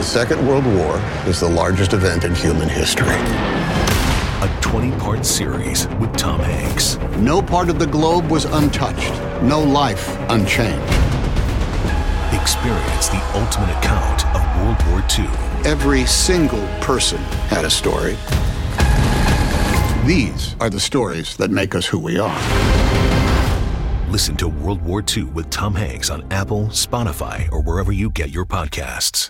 Second World War is the largest event in human history. A 20-part series with Tom Hanks. No part of the globe was untouched. No life unchanged. Experience the ultimate account of World War II. Every single person had a story. These are the stories that make us who we are. Listen to World War II with Tom Hanks on Apple, Spotify, or wherever you get your podcasts.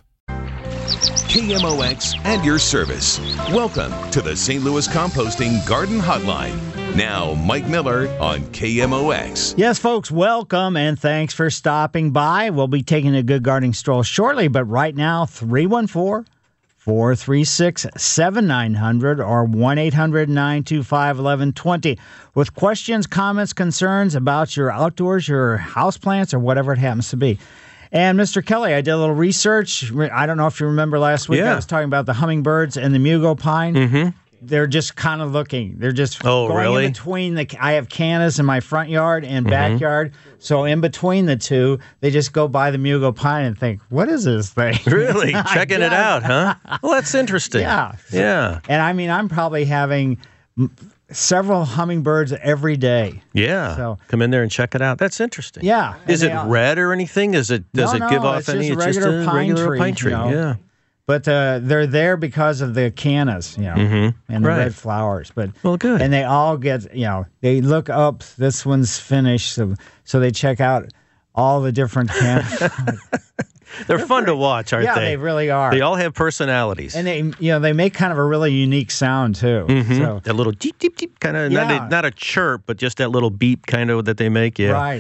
KMOX and your service. Welcome to the St. Louis Composting Garden Hotline. Now, Mike Miller on KMOX. Yes, folks, welcome and thanks for stopping by. We'll be taking a good gardening stroll shortly, but right now, 314-436-7900 or 1-800-925-1120 with questions, comments, concerns about your outdoors, your houseplants, or whatever it happens to be. And Mr. Kelly, I did a little research. I don't know if you remember last week, I was talking about the hummingbirds and the mugo pine. Mm-hmm. They're just kind of looking. They're just going in between. I have cannas in my front yard and backyard. So in between the two, they just go by the mugo pine and think, what is this thing? Really? Checking it out, huh? Well, that's interesting. Yeah. Yeah. And I mean, I'm probably having several hummingbirds every day. Yeah. So come in there and check it out. That's interesting. Yeah. Is it red or anything? Does it give off any? It's just a regular pine tree. Yeah. But they're there because of the cannas, and the red flowers. But good. And they all get, they look up. This one's finished, so they check out all the different cannas. They're fun to watch, aren't they? Yeah, they really are. They all have personalities, and they make kind of a really unique sound too. Mm-hmm. So that little deep, deep, deep kind of not a chirp, but just that little beep kind of that they make. Yeah, right.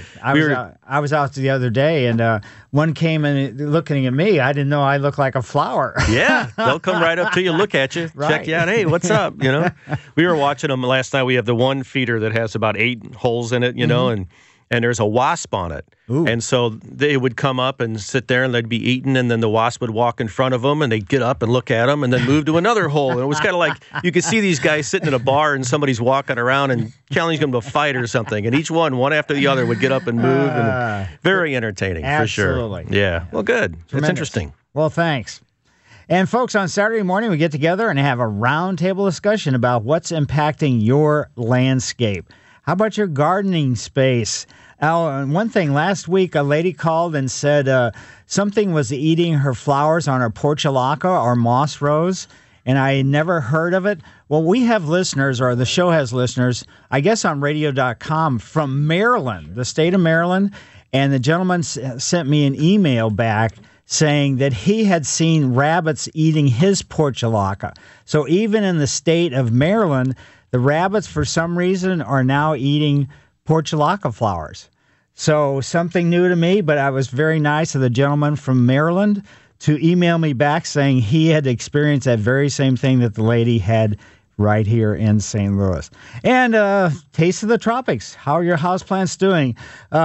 I was out the other day, and one came and looking at me. I didn't know I looked like a flower. Yeah, they'll come right up to you, look at you, check you out. Hey, what's up? We were watching them last night. We have the one feeder that has about 8 holes in it, and there's a wasp on it. Ooh. And so they would come up and sit there and they'd be eating, and then the wasp would walk in front of them and they'd get up and look at them and then move to another hole. And it was kind of like you could see these guys sitting in a bar and somebody's walking around and challenging them to fight or something. And each one after the other, would get up and move. And very entertaining, absolutely. For sure. Yeah. Well, good. Tremendous. That's interesting. Well, thanks. And folks, on Saturday morning, we get together and have a roundtable discussion about what's impacting your landscape. How about your gardening space? One thing, last week, a lady called and said something was eating her flowers on her portulaca or moss rose, and I never heard of it. Well, we have listeners, or the show has listeners, I guess on radio.com, from Maryland, the state of Maryland, and the gentleman sent me an email back saying that he had seen rabbits eating his portulaca. So even in the state of Maryland, the rabbits, for some reason, are now eating portulaca flowers. So something new to me, but I was very nice of the gentleman from Maryland to email me back saying he had experienced that very same thing that the lady had right here in St. Louis. And Taste of the Tropics. How are your houseplants doing?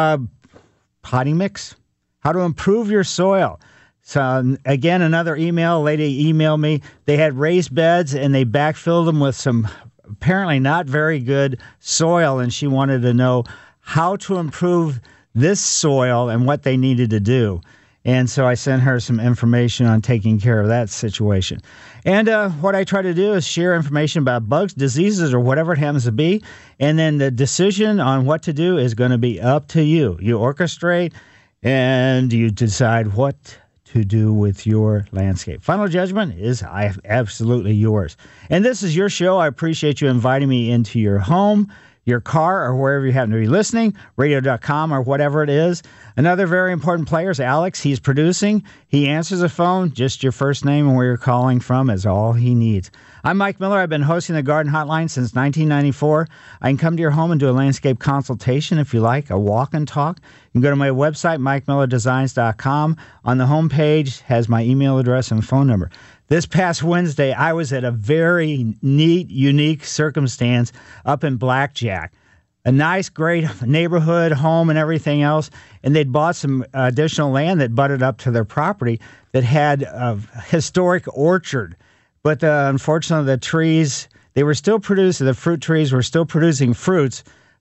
Potting mix. How to improve your soil. So again, another email. A lady emailed me. They had raised beds and they backfilled them with some apparently not very good soil, and she wanted to know how to improve this soil and what they needed to do. And so I sent her some information on taking care of that situation. And what I try to do is share information about bugs, diseases, or whatever it happens to be. And then the decision on what to do is going to be up to you. You orchestrate and you decide what to do with your landscape. Final judgment is absolutely yours. And this is your show. I appreciate you inviting me into your home, your car, or wherever you happen to be listening, radio.com or whatever it is. Another very important player is Alex. He's producing. He answers the phone. Just your first name and where you're calling from is all he needs. I'm Mike Miller. I've been hosting the Garden Hotline since 1994. I can come to your home and do a landscape consultation if you like, a walk and talk. You can go to my website, MikeMillerDesigns.com. On the homepage has my email address and phone number. This past Wednesday, I was at a very neat, unique circumstance up in Blackjack. A nice, great neighborhood, home, and everything else. And they'd bought some additional land that butted up to their property that had a historic orchard. But unfortunately, the trees, they were still producing, the fruit trees were still producing fruits,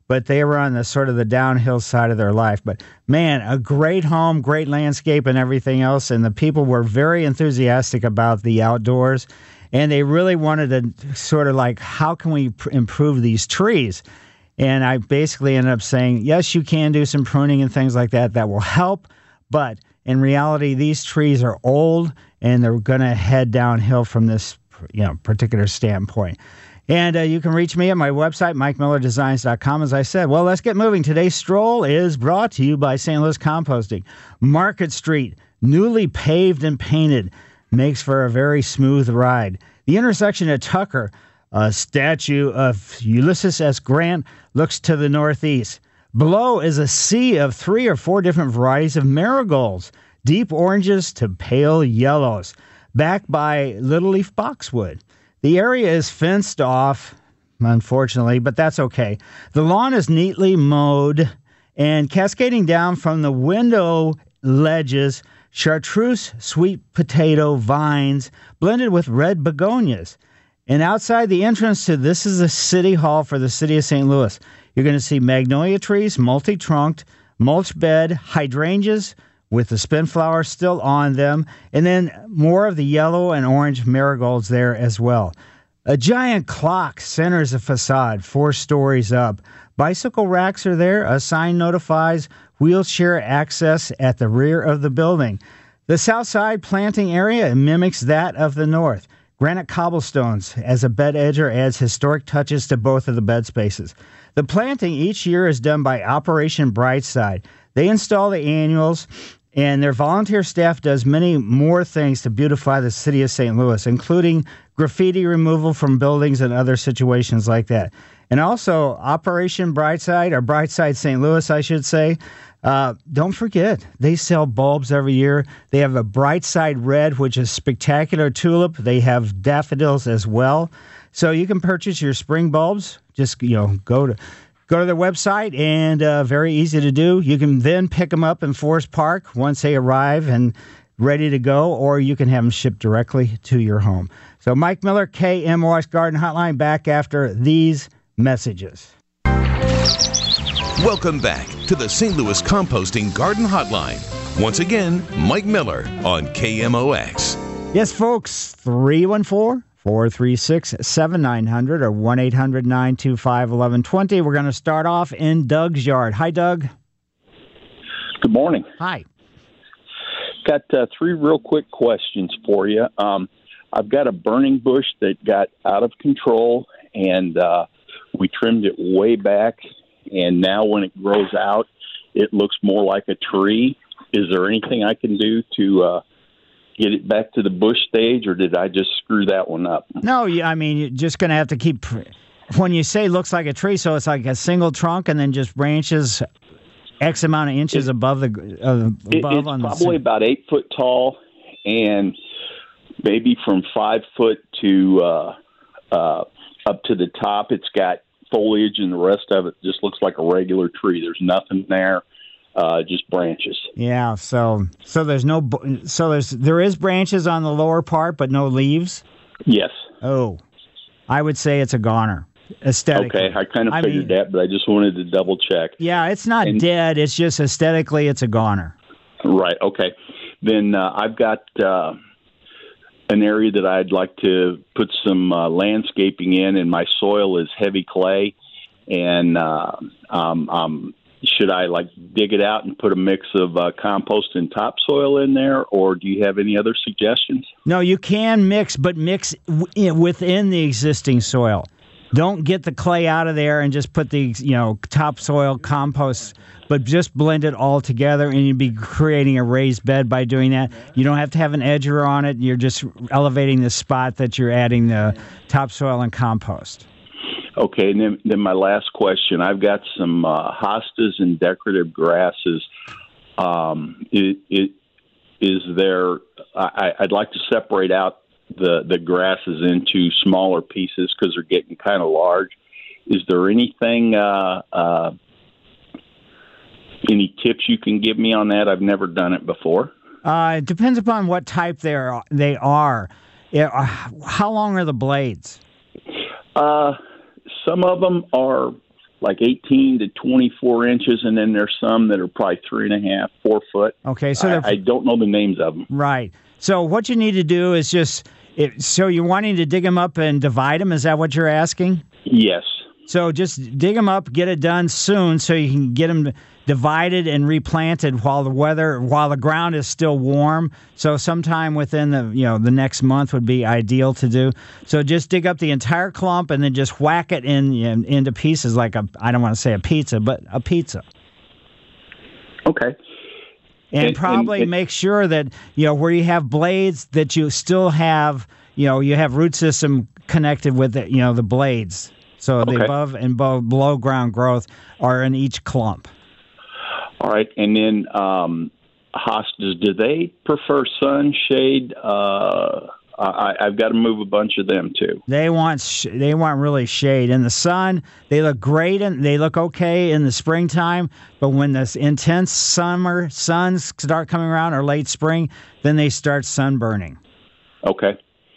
but they were on the sort of the downhill side of their life. But man, a great home, great landscape and everything else. And the people were very enthusiastic about the outdoors. And they really wanted to sort of like, how can we improve these trees? And I basically ended up saying, yes, you can do some pruning and things like that. That will help. But in reality, these trees are old and they're going to head downhill from this particular standpoint. And you can reach me at my website, MikeMillerDesigns.com, as I said. Well, let's get moving. Today's stroll is brought to you by St. Louis Composting. Market Street, newly paved and painted, makes for a very smooth ride. The intersection at Tucker, a statue of Ulysses S. Grant, looks to the northeast. Below is a sea of 3 or 4 different varieties of marigolds, deep oranges to pale yellows, backed by Little Leaf Boxwood. The area is fenced off, unfortunately, but that's okay. The lawn is neatly mowed, and cascading down from the window ledges, chartreuse sweet potato vines blended with red begonias. And outside the entrance to this is the City Hall for the City of St. Louis. You're going to see magnolia trees, multi-trunked, mulch bed, hydrangeas with the spinflower still on them, and then more of the yellow and orange marigolds there as well. A giant clock centers the facade, 4 stories up. Bicycle racks are there. A sign notifies wheelchair access at the rear of the building. The south side planting area mimics that of the north. Granite cobblestones as a bed edger adds historic touches to both of the bed spaces. The planting each year is done by Operation Brightside. They install the annuals, and their volunteer staff does many more things to beautify the city of St. Louis, including graffiti removal from buildings and other situations like that. And also, Operation Brightside, or Brightside St. Louis, I should say, don't forget, they sell bulbs every year. They have a Brightside Red, which is spectacular tulip. They have daffodils as well. So you can purchase your spring bulbs. Just go to their website, and very easy to do. You can then pick them up in Forest Park once they arrive and ready to go, or you can have them shipped directly to your home. So Mike Miller, KMOX Garden Hotline, back after these messages. Welcome back to the St. Louis Composting Garden Hotline. Once again, Mike Miller on KMOX. Yes, folks, 314-436-7900 or 1-800-925-1120. We're going to start off in Doug's yard. Hi, Doug. Good morning. Hi. Got 3 real quick questions for you. I've got a burning bush that got out of control, and we trimmed it way back, and now when it grows out, it looks more like a tree. Is there anything I can do to get it back to the bush stage, or did I just screw that one up? No, I mean, you're just going to have to keep, when you say looks like a tree, so it's like a single trunk and then just branches X amount of inches above the above. It's probably about 8 foot tall, and maybe from 5 foot to up to the top. It's got foliage, and the rest of it just looks like a regular tree. There's nothing there, just branches. Yeah. So there is branches on the lower part, but no leaves. Yes. Oh, I would say it's a goner. Aesthetically. Okay, I kind of figured that, but I just wanted to double check. Yeah, it's not dead. It's just aesthetically, it's a goner. Right. Okay. Then I've got an area that I'd like to put some landscaping in, and my soil is heavy clay. And should I dig it out and put a mix of compost and topsoil in there, or do you have any other suggestions? No, you can mix, but mix within the existing soil. Don't get the clay out of there and just put the topsoil, compost, but just blend it all together, and you'd be creating a raised bed by doing that. You don't have to have an edger on it. You're just elevating the spot that you're adding the topsoil and compost. Okay, and then my last question. I've got some hostas and decorative grasses. Is there? I'd like to separate out the grasses into smaller pieces because they're getting kind of large. Is there anything, any tips you can give me on that? I've never done it before. It depends upon what type they are. How long are the blades? Some of them are like 18 to 24 inches, and then there's some that are probably 3.5, 4 foot. Okay, so I don't know the names of them. Right. So what you need to do is so you're wanting to dig them up and divide them. Is that what you're asking? Yes. So just dig them up, get it done soon, so you can get them divided and replanted while the ground is still warm. So sometime within the next month would be ideal to do. So just dig up the entire clump and then just whack it into pieces like I don't want to say a pizza, but a pizza. Okay. And probably make sure that where you have blades that you still have you have root system connected with the blades. So the above and below ground growth are in each clump. All right, and then hostas, do they prefer sun, shade? I've got to move a bunch of them too. They want really shade in the sun. They look great and they look okay in the springtime, but when this intense suns start coming around or late spring, then they start sunburning. Okay.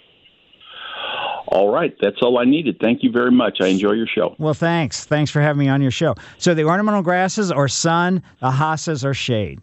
All right. That's all I needed. Thank you very much. I enjoy your show. Well, thanks. Thanks for having me on your show. So the ornamental grasses are sun, the hostas are shade.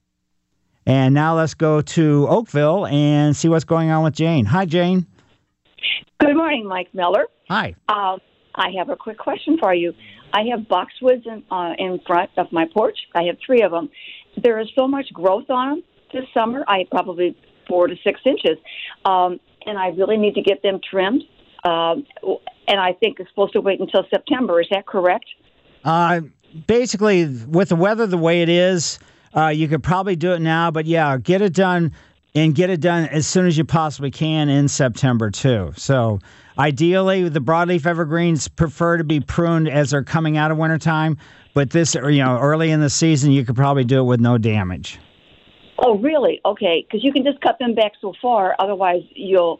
And now let's go to Oakville and see what's going on with Jane. Hi, Jane. Good morning, Mike Miller. Hi. I have a quick question for you. I have boxwoods in front of my porch. I have 3 of them. There is so much growth on them this summer. I probably 4 to 6 inches. And I really need to get them trimmed. And I think it's supposed to wait until September. Is that correct? Basically, with the weather the way it is, you could probably do it now. But, yeah, get it done as soon as you possibly can in September, too. So, ideally, the broadleaf evergreens prefer to be pruned as they're coming out of wintertime. But this, early in the season, you could probably do it with no damage. Oh, really? Okay, because you can just cut them back so far. Otherwise, you'll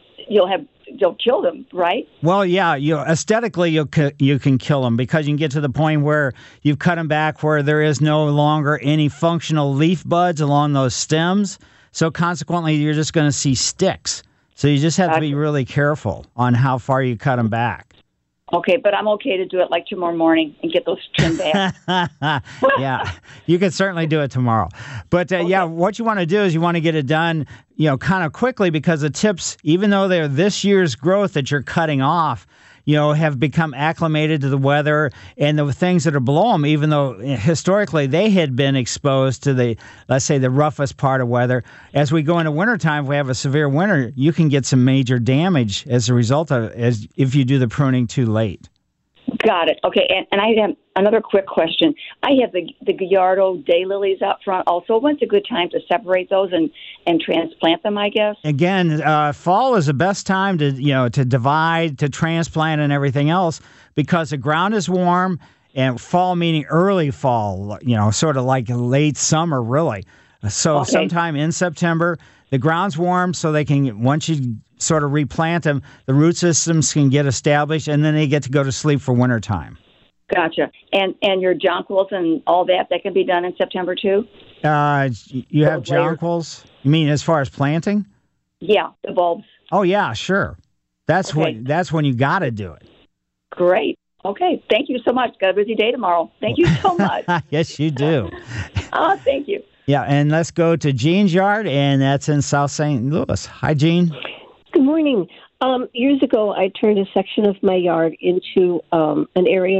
kill them, right? Well, yeah, aesthetically you can kill them because you can get to the point where you've cut them back where there is no longer any functional leaf buds along those stems. So consequently, you're just going to see sticks. So you just have to be really careful on how far you cut them back. Okay, but I'm okay to do it like tomorrow morning and get those trimmed back. Yeah, you can certainly do it tomorrow. But, yeah, what you want to do is you want to get it done, kind of quickly because the tips, even though they're this year's growth that you're cutting off, have become acclimated to the weather and the things that are below them, even though historically they had been exposed to let's say, the roughest part of weather. As we go into wintertime, if we have a severe winter, you can get some major damage as a result of it, if you do the pruning too late. Got it. Okay, and I have another quick question. I have the Gallardo daylilies out front also. When's a good time to separate those and transplant them, I guess? Again, fall is the best time to divide, to transplant and everything else because the ground is warm, and fall meaning early fall, sort of like late summer, really. So sometime in September, the ground's warm, so they can, once you sort of replant them, the root systems can get established, and then they get to go to sleep for wintertime. Gotcha. And your jonquils and all that can be done in September too? You have jonquils? You mean as far as planting? Yeah, the bulbs. Oh, yeah, sure. That's when you got to do it. Great. Okay. Thank you so much. Got a busy day tomorrow. Thank you so much. Yes, you do. Thank you. Yeah, and let's go to Jean's yard, and that's in South St. Louis. Hi, Jean. Good morning. Years ago, I turned a section of my yard into an area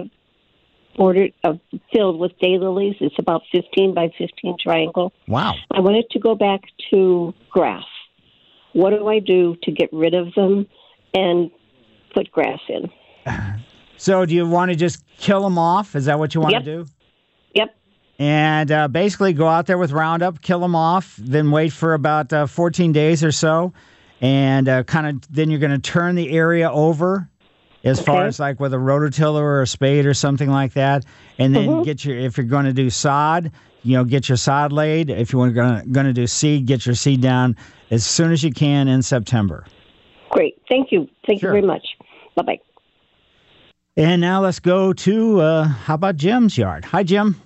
filled with daylilies. It's about 15 by 15 triangle. Wow. I wanted to go back to grass. What do I do to get rid of them and put grass in? So do you want to just kill them off? Is that what you want to do? Yep. And basically go out there with Roundup, kill them off, then wait for about 14 days or so. And then you're going to turn the area over as far as like with a rototiller or a spade or something like that. And then if you're going to do sod, get your sod laid. If you're going to do seed, get your seed down as soon as you can in September. Great. Thank you. Thank you very much. Bye-bye. And now let's go to, how about Jim's yard? Hi, Jim.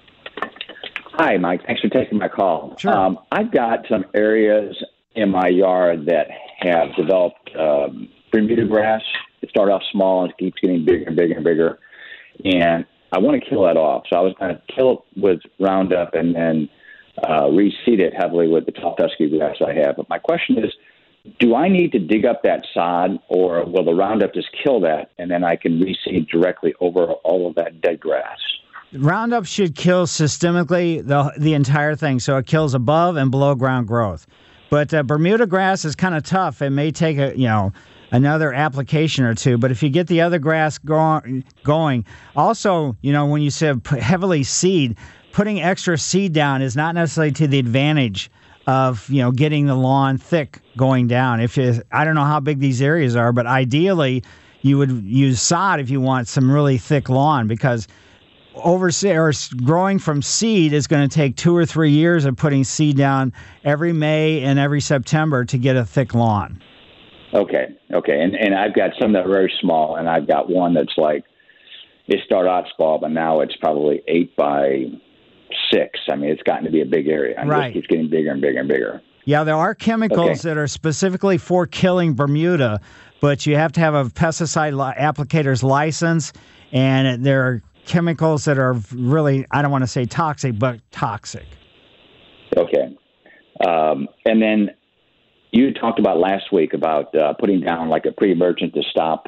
Hi, Mike. Thanks for taking my call. Sure. I've got some areas in my yard that have developed Bermuda grass. It started off small and it keeps getting bigger and bigger and bigger. And I want to kill that off. So I was going to kill it with Roundup and then reseed it heavily with the tall dusky grass I have. But my question is, do I need to dig up that sod, or will the Roundup just kill that, and then I can reseed directly over all of that dead grass? Roundup should kill systemically the entire thing, so it kills above and below ground growth. But Bermuda grass is kind of tough. It may take another application or two. But if you get the other grass going, also, when you say heavily seed, putting extra seed down is not necessarily to the advantage of getting the lawn thick going down. I don't know how big these areas are, but ideally you would use sod if you want some really thick lawn, because growing from seed is going to take 2 or 3 years of putting seed down every May and every September to get a thick lawn. Okay. And I've got some that are very small, and I've got one that's like, it started out small, but now it's probably 8 by 6. I mean, it's gotten to be a big area. Right. It keeps getting bigger and bigger and bigger. Yeah, there are chemicals that are specifically for killing Bermuda, but you have to have a pesticide applicator's license, and there are chemicals that are really, I don't want to say toxic, but toxic. Okay. And then you talked about last week about putting down like a pre-emergent to stop,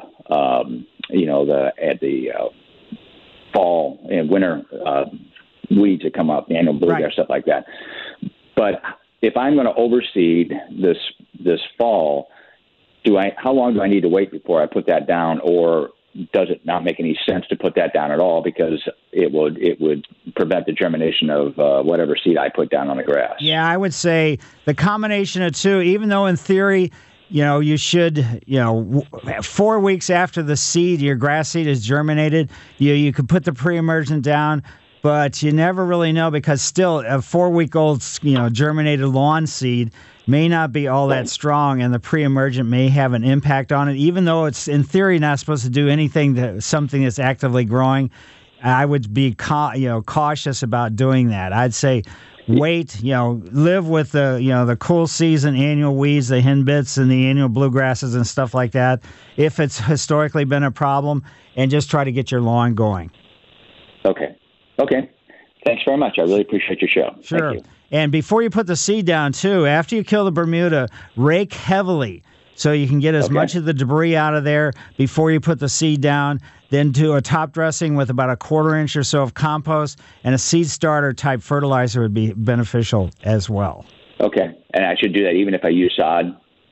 the fall and winter weeds that come up, the annual bluegrass, right, stuff like that. But if I'm going to overseed this fall, how long do I need to wait before I put that down, or does it not make any sense to put that down at all, because it would prevent the germination of whatever seed I put down on the grass? Yeah, I would say the combination of two, even though in theory, you should, 4 weeks after the seed, your grass seed is germinated, you could put the pre-emergent down, but you never really know, because still a 4-week-old, germinated lawn seed may not be all that strong, and the pre-emergent may have an impact on it, even though it's in theory not supposed to do anything to something that's actively growing. I would be cautious about doing that. I'd say wait, live with the cool season annual weeds, the henbits and the annual bluegrasses and stuff like that, if it's historically been a problem, and just try to get your lawn going. Okay. Thanks very much. I really appreciate your show. Sure. Thank you. And before you put the seed down, too, after you kill the Bermuda, rake heavily so you can get as much of the debris out of there before you put the seed down. Then do a top dressing with about a 1/4 inch or so of compost, and a seed starter type fertilizer would be beneficial as well. Okay. And I should do that even if I use sod?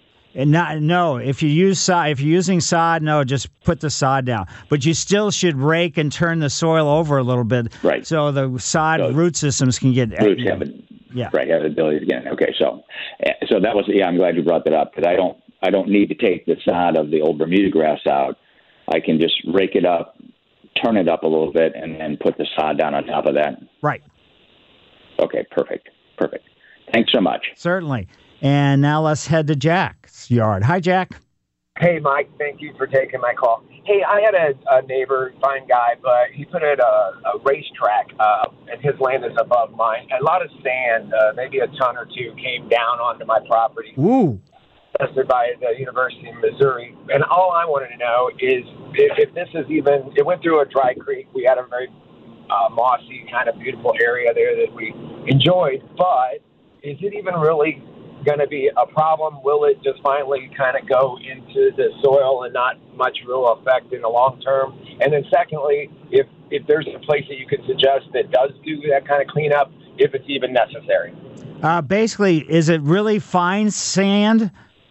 No, if you use sod, if you're using sod, no, just put the sod down. But you still should rake and turn the soil over a little bit, right, so the sod root systems can get roots have the ability to get in. Okay, so that was I'm glad you brought that up, because I don't need to take the sod of the old Bermuda grass out. I can just rake it up, turn it up a little bit, and then put the sod down on top of that. Right. Okay, perfect. Thanks so much. Certainly. And now let's head to Jack's yard. Hi, Jack. Hey, Mike. Thank you for taking my call. Hey, I had a neighbor, fine guy, but he put in a racetrack, and his land is above mine. A lot of sand, maybe a ton or two, came down onto my property. Ooh. Tested by the University of Missouri. And all I wanted to know is if this is even, it went through a dry creek. We had a very mossy, kind of beautiful area there that we enjoyed, but is it even really going to be a problem? Will it just finally kind of go into the soil and not much real effect in the long term? And then secondly, if there's a place that you could suggest that does do that kind of cleanup, if it's even necessary. Basically, is it really fine sand?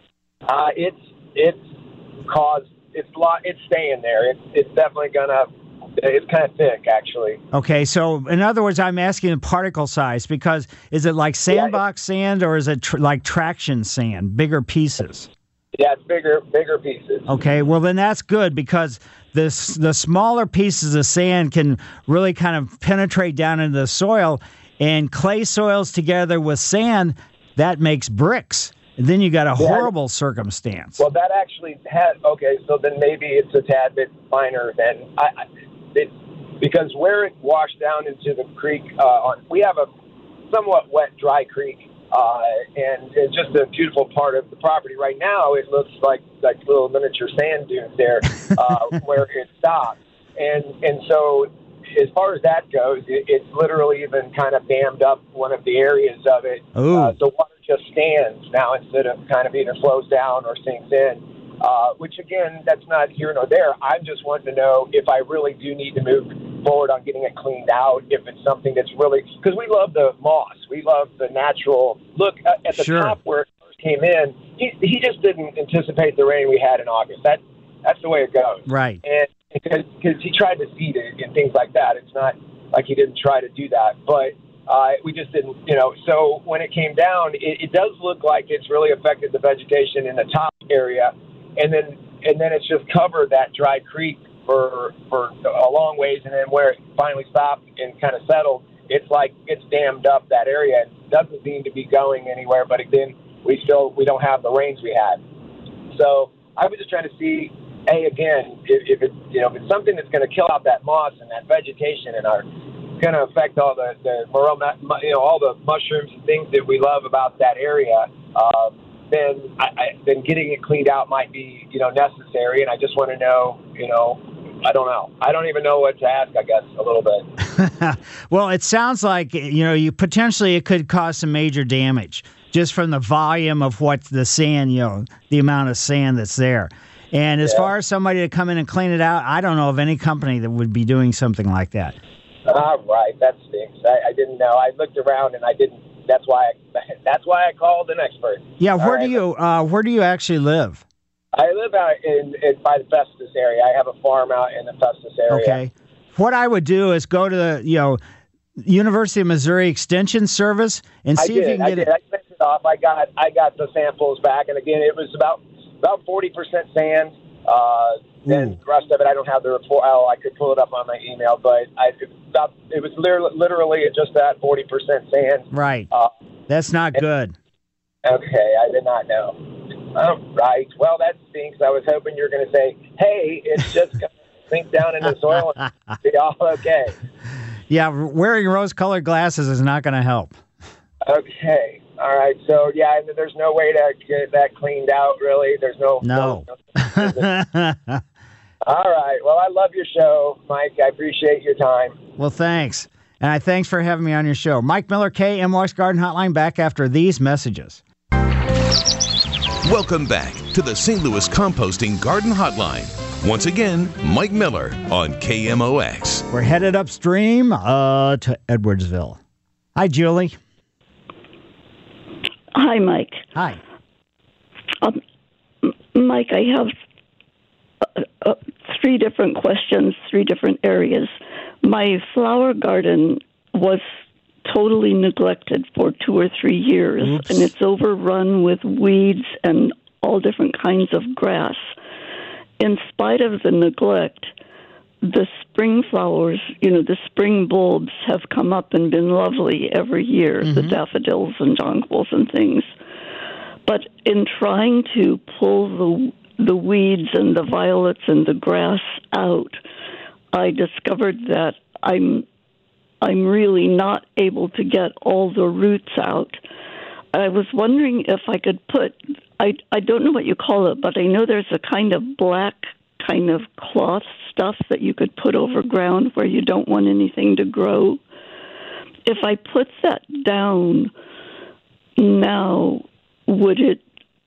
It's staying there. It's definitely it's kind of thick, actually. Okay, so in other words, I'm asking the particle size, because is it like sandbox sand, or is it like traction sand, bigger pieces? Yeah, it's bigger pieces. Okay, well then that's good, because the smaller pieces of sand can really kind of penetrate down into the soil, and clay soils together with sand, that makes bricks. And then you got a horrible circumstance. Well, that actually so then maybe it's a tad bit finer than because where it washed down into the creek, we have a somewhat wet, dry creek, and it's just a beautiful part of the property. Right now, it looks like little miniature sand dunes there where it stops. And so as far as that goes, it's literally even kind of dammed up one of the areas of it. The water just stands now instead of kind of either flows down or sinks in, which, again, that's not here nor there. I'm just wanting to know if I really do need to move forward on getting it cleaned out, if it's something that's really – because we love the moss. We love the natural – look, at the top where it first came in, he just didn't anticipate the rain we had in August. That's the way it goes. Right. And because he tried to seed it and things like that. It's not like he didn't try to do that. But we just didn't, So when it came down, it does look like it's really affected the vegetation in the top area. And then it's just covered that dry creek for a long ways. And then where it finally stopped and kind of settled, it's like it's dammed up that area. It doesn't seem to be going anywhere. But again, we don't have the rains we had. So I was just trying to see, again, if it's something that's going to kill out that moss and that vegetation and are going to affect all the all the mushrooms and things that we love about that area, then getting it cleaned out might be necessary. And I just want to know, I don't know. I don't even know what to ask, I guess, a little bit. Well, it sounds like you potentially it could cause some major damage just from the volume of what the sand, the amount of sand that's there. And as far as somebody to come in and clean it out, I don't know of any company that would be doing something like that. Right, that stinks. I didn't know. I looked around and I didn't. That's why I called an expert. Yeah, where do you actually live? I live out by the Festus area. I have a farm out in the Festus area. Okay. What I would do is go to the University of Missouri Extension Service and see if you can get it. I sent it off. I got the samples back, and again, it was about 40% sand. Then the rest of it, I don't have the report. Oh, I could pull it up on my email, but it was literally just that 40% sand. Right. That's not good. Okay, I did not know. Right. Well, that stinks. I was hoping you were going to say, hey, it's just going to sink down into the soil and be all okay. Yeah, wearing rose-colored glasses is not going to help. Okay. All right. So, there's no way to get that cleaned out, really? There's no. All right. Well, I love your show, Mike. I appreciate your time. Well, thanks. And thanks for having me on your show. Mike Miller, KMOX Garden Hotline, back after these messages. Welcome back to the St. Louis Composting Garden Hotline. Once again, Mike Miller on KMOX. We're headed upstream to Edwardsville. Hi, Julie. Hi, Mike. Hi. Mike, I have 3 different questions, 3 different areas. My flower garden was totally neglected for 2 or 3 years, and it's overrun with weeds and all different kinds of grass. In spite of the neglect, the spring flowers, the spring bulbs have come up and been lovely every year, the daffodils and jonquils and things. But in trying to pull the weeds and the violets and the grass out, I discovered that I'm really not able to get all the roots out. I was wondering if I could put, I don't know what you call it, but I know there's a kind of black kind of cloth stuff that you could put over ground where you don't want anything to grow. If I put that down now, would it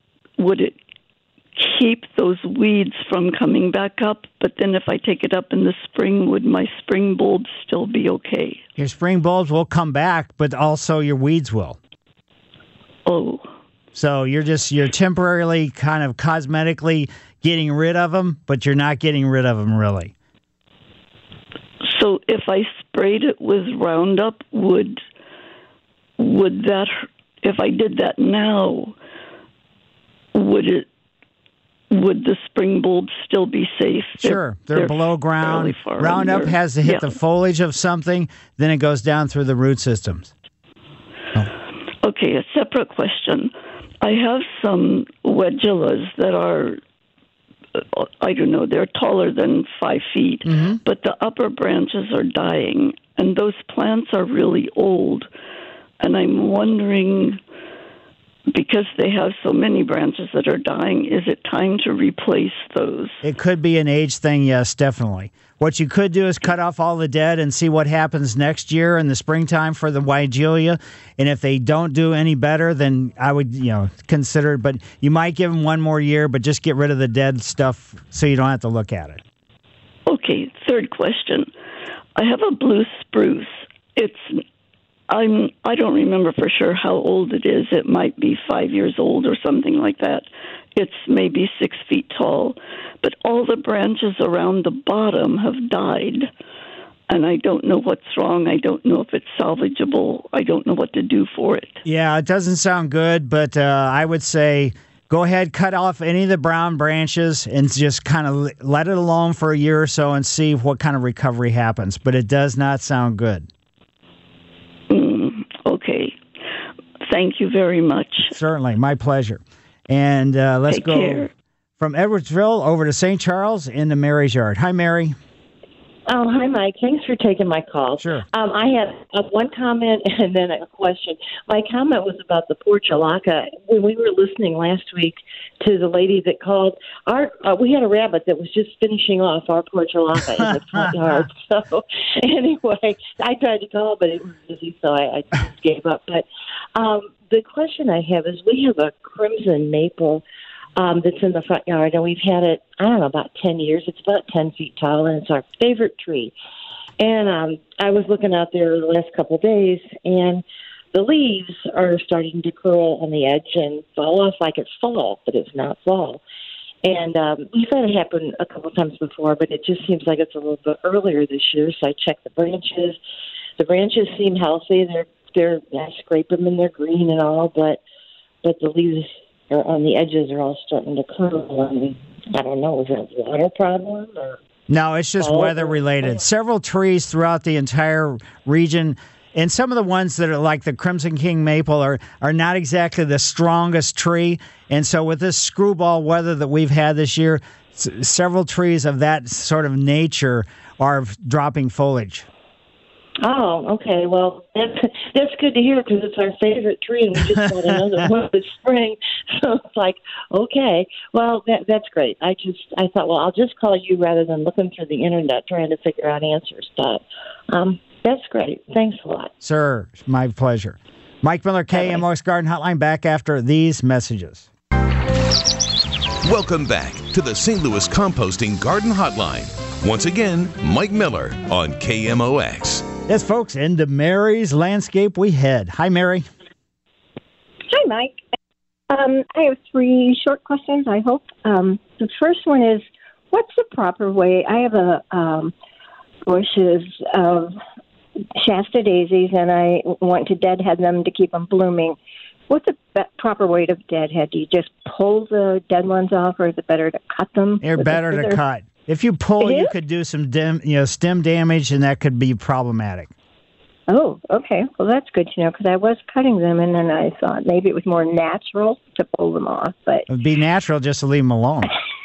keep those weeds from coming back up? But then if I take it up in the spring, would my spring bulbs still be okay? Your spring bulbs will come back, but also your weeds will. Oh. So you're temporarily kind of cosmetically getting rid of them, but you're not getting rid of them really. So if I sprayed it with Roundup, would that, if I did that now, would the spring bulbs still be safe? Sure. They're below ground. Roundup has to hit the foliage of something, then it goes down through the root systems. Okay, a separate question. I have some wedulas that are, I don't know, they're taller than 5 feet, but the upper branches are dying, and those plants are really old. And I'm wondering, because they have so many branches that are dying, is it time to replace those? It could be an age thing, yes, definitely. What you could do is cut off all the dead and see what happens next year in the springtime for the Weigelia. And if they don't do any better, then I would, consider it. But you might give them one more year, but just get rid of the dead stuff so you don't have to look at it. Okay, third question. I have a blue spruce. I don't remember for sure how old it is. It might be 5 years old or something like that. It's maybe 6 feet tall, but all the branches around the bottom have died, and I don't know what's wrong. I don't know if it's salvageable. I don't know what to do for it. Yeah, it doesn't sound good, but I would say go ahead, cut off any of the brown branches and just kind of let it alone for a year or so and see what kind of recovery happens, but it does not sound good. Okay. Thank you very much. Certainly. My pleasure. And let's go from Edwardsville over to St. Charles into Mary's Yard. Hi, Mary. Oh, hi, Mike. Thanks for taking my call. Sure. I had one comment and then a question. My comment was about the portulaca. When we were listening last week to the lady that called, we had a rabbit that was just finishing off our portulaca in the front yard. So anyway, I tried to call, but it was busy, so I just gave up. But the question I have is we have a crimson maple that's in the front yard, and we've had it, I don't know, about 10 years. It's about 10 feet tall, and it's our favorite tree. And I was looking out there the last couple of days, and the leaves are starting to curl on the edge and fall off like it's fall, but it's not fall. And we've had it happen a couple of times before, but it just seems like it's a little bit earlier this year, so I checked the branches. The branches seem healthy. I scrape them, and they're green and all, but the leaves on the edges are all starting to curl. And I don't know, is it a water problem? Or no, it's just weather-related. Several trees throughout the entire region, and some of the ones that are like the Crimson King maple are not exactly the strongest tree. And so with this screwball weather that we've had this year, several trees of that sort of nature are dropping foliage. Oh, okay. Well, that's good to hear because it's our favorite tree, and we just got another one this spring. So it's like, okay, well, that's great. I thought, well, I'll just call you rather than looking through the internet trying to figure out answers. But that's great. Thanks a lot, sir. My pleasure. Mike Miller, KMOX Garden Hotline. Back after these messages. Welcome back to the St. Louis Composting Garden Hotline. Once again, Mike Miller on KMOX. Yes, folks, into Mary's landscape we head. Hi, Mary. Hi, Mike. I have 3 short questions, I hope. The first one is, what's the proper way? I have bushes of Shasta daisies, and I want to deadhead them to keep them blooming. What's the proper way to deadhead? Do you just pull the dead ones off, or is it better to cut them? They're better to cut. If you pull, you could do some stem damage, and that could be problematic. Oh, okay. Well, that's good to know, because I was cutting them, and then I thought maybe it was more natural to pull them off. But it would be natural just to leave them alone.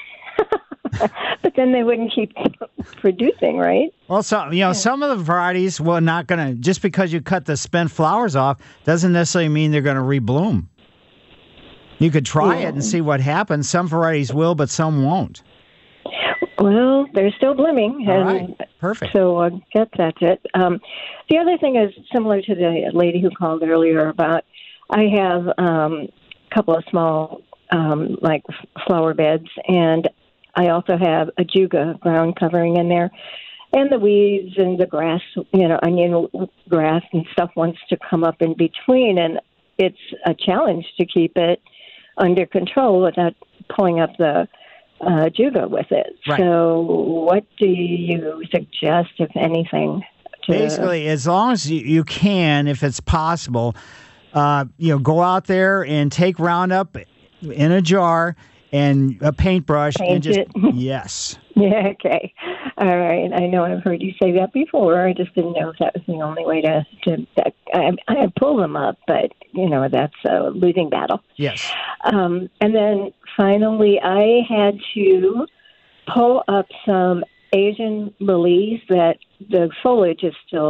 But then they wouldn't keep producing, right? Well, some of the varieties will not going to, just because you cut the spent flowers off, doesn't necessarily mean they're going to rebloom. You could try it and see what happens. Some varieties will, but some won't. Well, they're still blooming. All right. Perfect. So I guess that's it. The other thing is similar to the lady who called earlier about, I have a couple of small like flower beds, and I also have a juga ground covering in there. And the weeds and the grass, onion grass and stuff wants to come up in between. And it's a challenge to keep it under control without pulling up the juga with it. Right. So what do you suggest, if anything? Basically, as long as you can, if it's possible, go out there and take Roundup in a jar and a paintbrush and just yes. Yeah, okay. All right. I know I've heard you say that before. I just didn't know if that was the only way to I pull them up, but that's a losing battle. Yes. And then finally, I had to pull up some Asian lilies that the foliage is still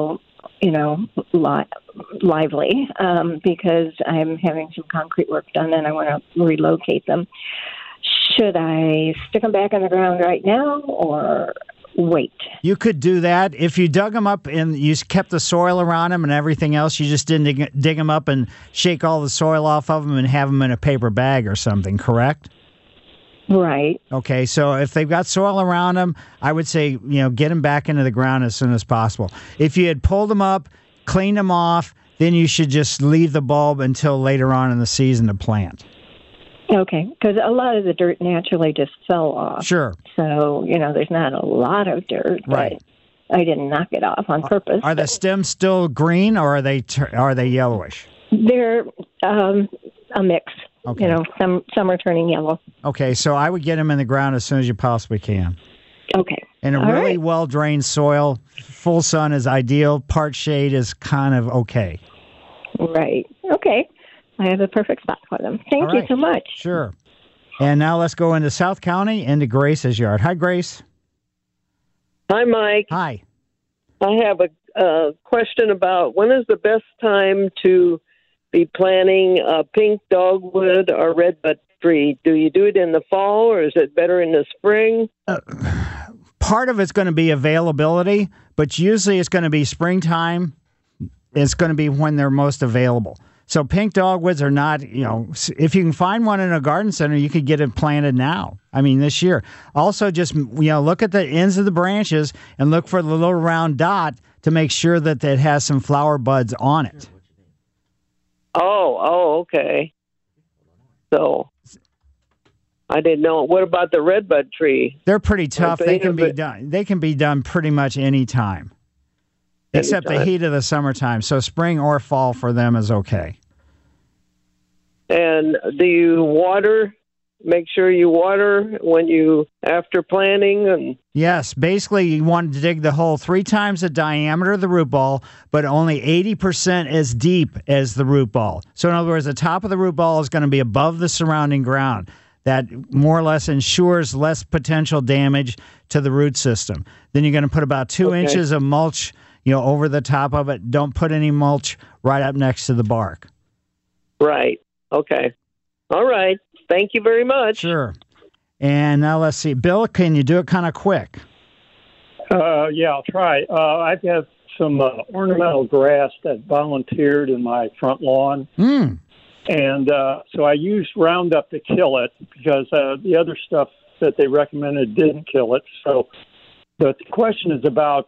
lively because I'm having some concrete work done and I want to relocate them. Should I stick them back in the ground right now or wait? You could do that. If you dug them up and you kept the soil around them and everything else, you just didn't dig them up and shake all the soil off of them and have them in a paper bag or something, correct? Right. Okay, so if they've got soil around them, I would say, get them back into the ground as soon as possible. If you had pulled them up, cleaned them off, then you should just leave the bulb until later on in the season to plant. Okay, because a lot of the dirt naturally just fell off. Sure. So, there's not a lot of dirt. Right. But I didn't knock it off on purpose. Are the stems still green or are they yellowish? They're a mix. Okay. Some are turning yellow. Okay, so I would get them in the ground as soon as you possibly can. Okay. And a All really right. well-drained soil, full sun is ideal. Part shade is kind of okay. Right. Okay. I have a perfect spot for them. Thank All you right. so much. Sure. And now let's go into South County, into Grace's yard. Hi, Grace. Hi, Mike. Hi. I have a question about when is the best time to be planting a pink dogwood or redbud tree? Do you do it in the fall or is it better in the spring? Part of it's going to be availability, but usually it's going to be springtime. It's going to be when they're most available. So pink dogwoods are not, if you can find one in a garden center, you could get it planted now. This year. Also, just, look at the ends of the branches and look for the little round dot to make sure that it has some flower buds on it. Oh, okay. So I didn't know. What about the redbud tree? They're pretty tough. They can be done pretty much any time. Except the heat of the summertime. So spring or fall for them is okay. And do you water? Make sure you water after planting? And yes, basically you want to dig the hole 3 times the diameter of the root ball, but only 80% as deep as the root ball. So in other words, the top of the root ball is going to be above the surrounding ground. That more or less ensures less potential damage to the root system. Then you're going to put about 2 inches of mulch over the top of it. Don't put any mulch right up next to the bark. Right. Okay. All right. Thank you very much. Sure. And now let's see. Bill, can you do it kind of quick? Yeah, I'll try. I've got some ornamental grass that volunteered in my front lawn. And so I used Roundup to kill it because the other stuff that they recommended didn't kill it. So the question is about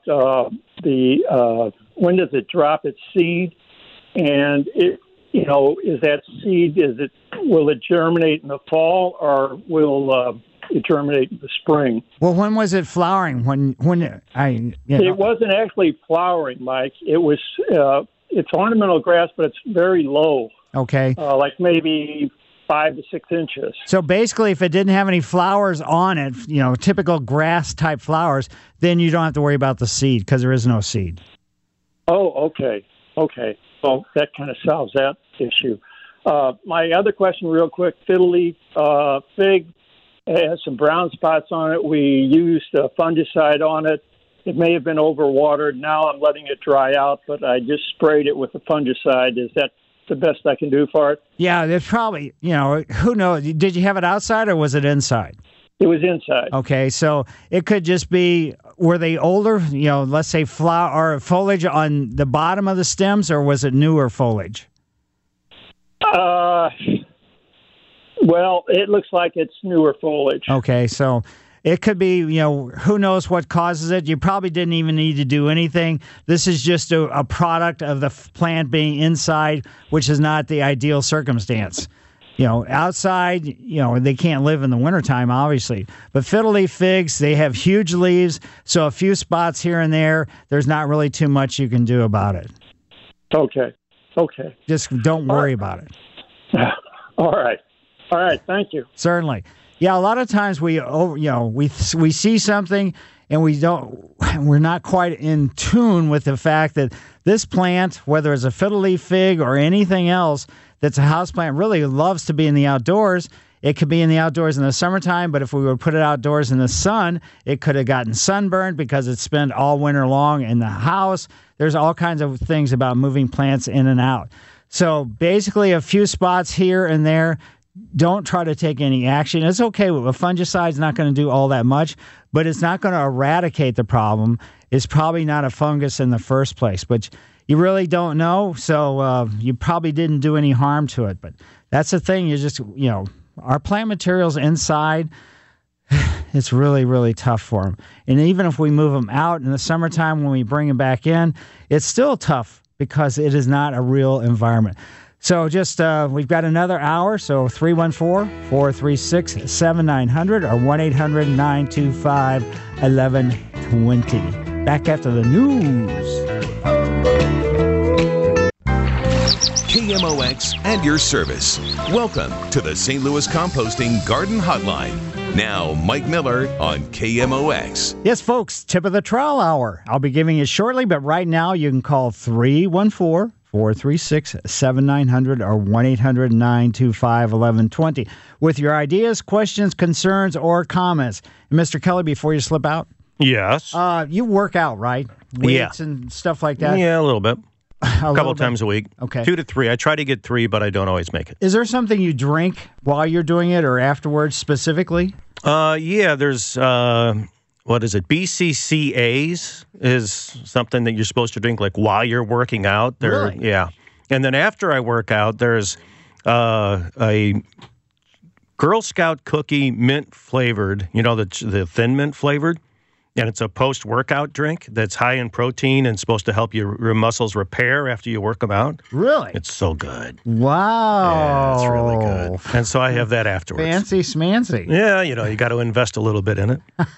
when does it drop its seed? And is that seed, will it germinate in the fall or will it germinate in the spring? Well, when was it flowering? It wasn't actually flowering, Mike. It was, it's ornamental grass, but it's very low. Okay. Like maybe 5 to 6 inches. So basically, if it didn't have any flowers on it, typical grass type flowers, then you don't have to worry about the seed because there is no seed. Oh, okay. Okay. Well, that kind of solves that issue. My other question real quick, fiddle leaf fig has some brown spots on it. We used a fungicide on it. It may have been overwatered. Now I'm letting it dry out, but I just sprayed it with a fungicide. Is that the best I can do for it? Yeah, there's probably, who knows? Did you have it outside or was it inside? It was inside. Okay, so it could just be, were they older, let's say flower or foliage on the bottom of the stems, or was it newer foliage? Well, it looks like it's newer foliage. Okay, so it could be, who knows what causes it. You probably didn't even need to do anything. This is just a product of the plant being inside, which is not the ideal circumstance. Outside, they can't live in the wintertime, obviously. But fiddle leaf figs, they have huge leaves, so a few spots here and there, there's not really too much you can do about it. Okay. Just don't worry about it. All right. Thank you. Certainly. Yeah, a lot of times we see something and we're not quite in tune with the fact that this plant, whether it's a fiddle leaf fig or anything else that's a houseplant, really loves to be in the outdoors. It could be in the outdoors in the summertime, but if we would put it outdoors in the sun, it could have gotten sunburned because it's spent all winter long in the house. There's all kinds of things about moving plants in and out. So basically a few spots here and there. Don't try to take any action. It's okay. A fungicide's not going to do all that much, but it's not going to eradicate the problem. It's probably not a fungus in the first place, but you really don't know, so you probably didn't do any harm to it. But that's the thing. You just, our plant materials inside, it's really, really tough for them. And even if we move them out in the summertime when we bring them back in, it's still tough because it is not a real environment. So just, we've got another hour, so 314-436-7900 or 1-800-925-1120. Back after the news. KMOX and your service. Welcome to the St. Louis Composting Garden Hotline. Now, Mike Miller on KMOX. Yes, folks, tip of the trowel hour. I'll be giving it shortly, but right now you can call 314-436-7900 or 1-800-925-1120 with your ideas, questions, concerns, or comments. And Mr. Kelly, before you slip out. Yes. You work out, right? Weights and stuff like that? Yeah, a little bit. A couple times a week. Okay. 2 to 3. I try to get 3, but I don't always make it. Is there something you drink while you're doing it or afterwards specifically? Yeah, there's, what is it? BCCAs is something that you're supposed to drink like while you're working out. Really? Yeah. And then after I work out, there's a Girl Scout cookie mint flavored, the thin mint flavored. And it's a post-workout drink that's high in protein and supposed to help your muscles repair after you work them out. Really? It's so good. Wow. Yeah, it's really good. And so I have that afterwards. Fancy schmancy. Yeah, you got to invest a little bit in it.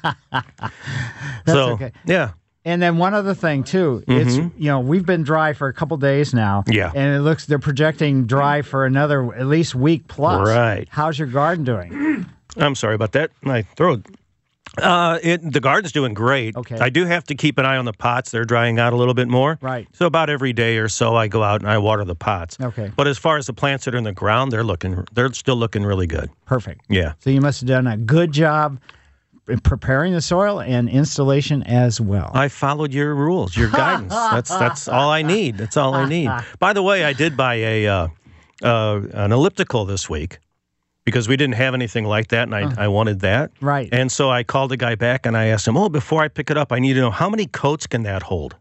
That's okay. Yeah. And then one other thing, too. It's, we've been dry for a couple days now. Yeah. And they're projecting dry for another at least week plus. Right. How's your garden doing? I'm sorry about that. My throat. The garden's doing great. Okay. I do have to keep an eye on the pots. They're drying out a little bit more. Right. So about every day or so, I go out and I water the pots. Okay. But as far as the plants that are in the ground, they're still looking really good. Perfect. Yeah. So you must have done a good job in preparing the soil and installation as well. I followed your rules, your guidance. That's all I need. That's all I need. By the way, I did buy an elliptical this week, because we didn't have anything like that, and I wanted that. Right. And so I called the guy back, and I asked him, before I pick it up, I need to know how many coats can that hold?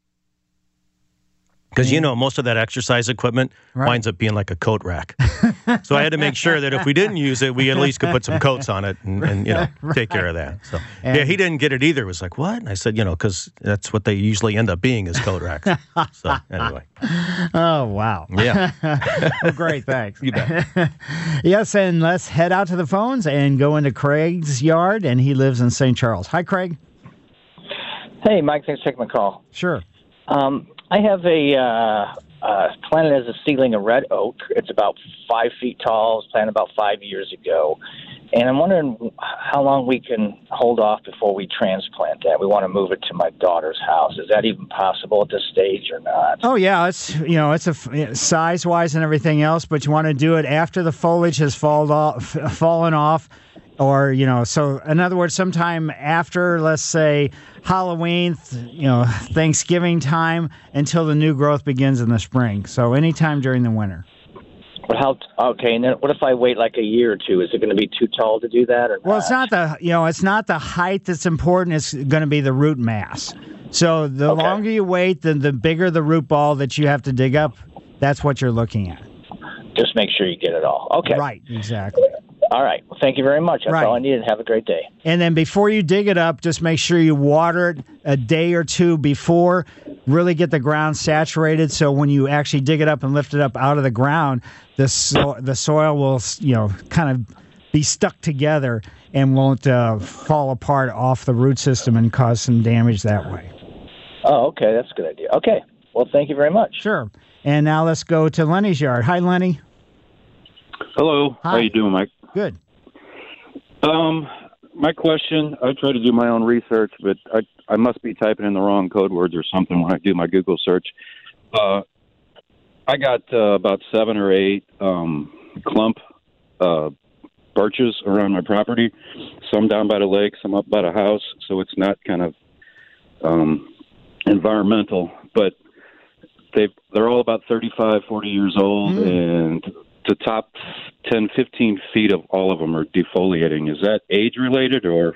Because, most of that exercise equipment winds up being like a coat rack. So I had to make sure that if we didn't use it, we at least could put some coats on it and take care of that. So, he didn't get it either. It was like, what? And I said, because that's what they usually end up being is coat racks. So, anyway. Oh, wow. Yeah. Well, great, thanks. You bet. Yes, and let's head out to the phones and go into Craig's yard, and he lives in St. Charles. Hi, Craig. Hey, Mike. Thanks for taking my call. Sure. I have planted as a seedling a red oak. It's about 5 feet tall. It was planted about 5 years ago. And I'm wondering how long we can hold off before we transplant that. We want to move it to my daughter's house. Is that even possible at this stage or not? Oh, yeah. It's, it's a size-wise and everything else, but you want to do it after the foliage has fallen off. Or, so in other words, sometime after, let's say, Halloween, Thanksgiving time until the new growth begins in the spring. So anytime during the winter. But okay, and then what if I wait like a year or two? Is it going to be too tall to do that or not? Well, it's not the height that's important. It's going to be the root mass. So the longer you wait, then the bigger the root ball that you have to dig up. That's what you're looking at. Just make sure you get it all. Okay. Right, exactly. All right. Well, thank you very much. That's all I needed. Have a great day. And then before you dig it up, just make sure you water it a day or two before. Really get the ground saturated so when you actually dig it up and lift it up out of the ground, the soil will, kind of be stuck together and won't fall apart off the root system and cause some damage that way. Oh, okay. That's a good idea. Okay. Well, thank you very much. Sure. And now let's go to Lenny's yard. Hi, Lenny. Hello. Hi. How you doing, Mike? Good. My question, I try to do my own research, but I must be typing in the wrong code words or something when I do my Google search. I got about 7 or 8 clump birches around my property, some down by the lake, some up by the house, so it's not kind of environmental. But they're all about 35, 40 years old, and the top 10, 15 feet of all of them are defoliating. Is that age-related, or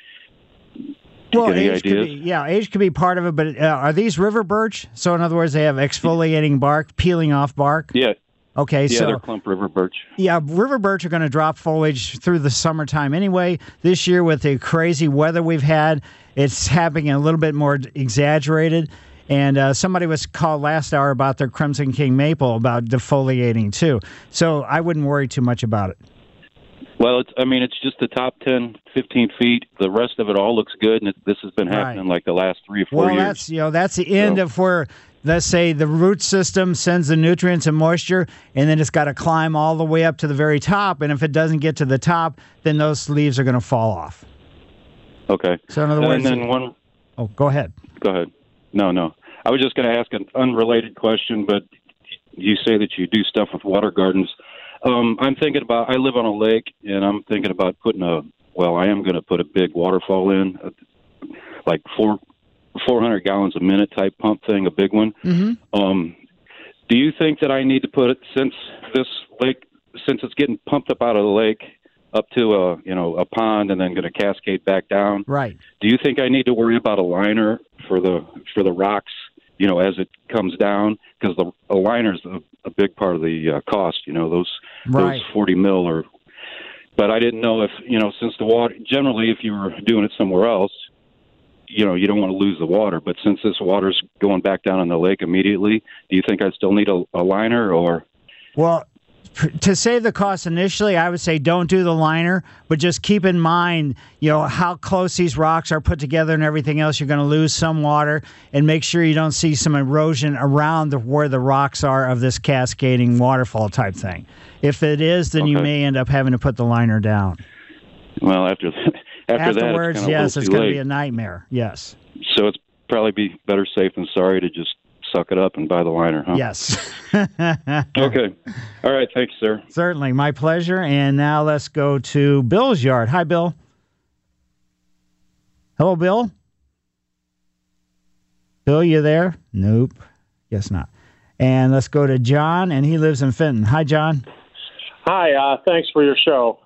well, any age could ideas? be, age could be part of it, but are these river birch? So in other words, they have exfoliating bark, peeling off bark? Yeah. Okay, yeah, so they're clump river birch. Yeah, river birch are going to drop foliage through the summertime anyway. This year, with the crazy weather we've had, it's happening a little bit more exaggerated. And somebody was called last hour about their Crimson King maple about defoliating too. So I wouldn't worry too much about it. Well, it's just the top 10, 15 feet. The rest of it all looks good, and this has been happening like the last 3 or 4 years. Well, that's the end of where, let's say, the root system sends the nutrients and moisture, and then it's got to climb all the way up to the very top. And if it doesn't get to the top, then those leaves are going to fall off. Okay. So in other words, and then one. Oh, go ahead. Go ahead. No. I was just going to ask an unrelated question, but you say that you do stuff with water gardens. I'm thinking about, I live on a lake, and I'm thinking about I am going to put a big waterfall in, like 400 gallons a minute type pump thing, a big one. Mm-hmm. Do you think that I need to put it, since it's getting pumped up out of the lake up to a pond and then going to cascade back down? Right. Do you think I need to worry about a liner for the rocks, as it comes down? Because the liner's a big part of the cost, those 40 mil or. But I didn't know if, since the water, generally if you were doing it somewhere else, you don't want to lose the water. But since this water's going back down in the lake immediately, do you think I still need a liner or? Well, to save the cost initially, I would say don't do the liner, but just keep in mind, how close these rocks are put together and everything else. You're going to lose some water, and make sure you don't see some erosion around where the rocks are of this cascading waterfall type thing. If it is, then you may end up having to put the liner down. Well, afterwards, that, it's going to be a nightmare. Yes. So it's probably be better safe than sorry to just suck it up and buy the liner, huh? Yes. Okay. All right. Thanks, sir. Certainly. My pleasure. And now let's go to Bill's yard. Hi, Bill. Hello, Bill? Bill, you there? Nope. Guess not. And let's go to John, and he lives in Fenton. Hi, John. Hi. Thanks for your show.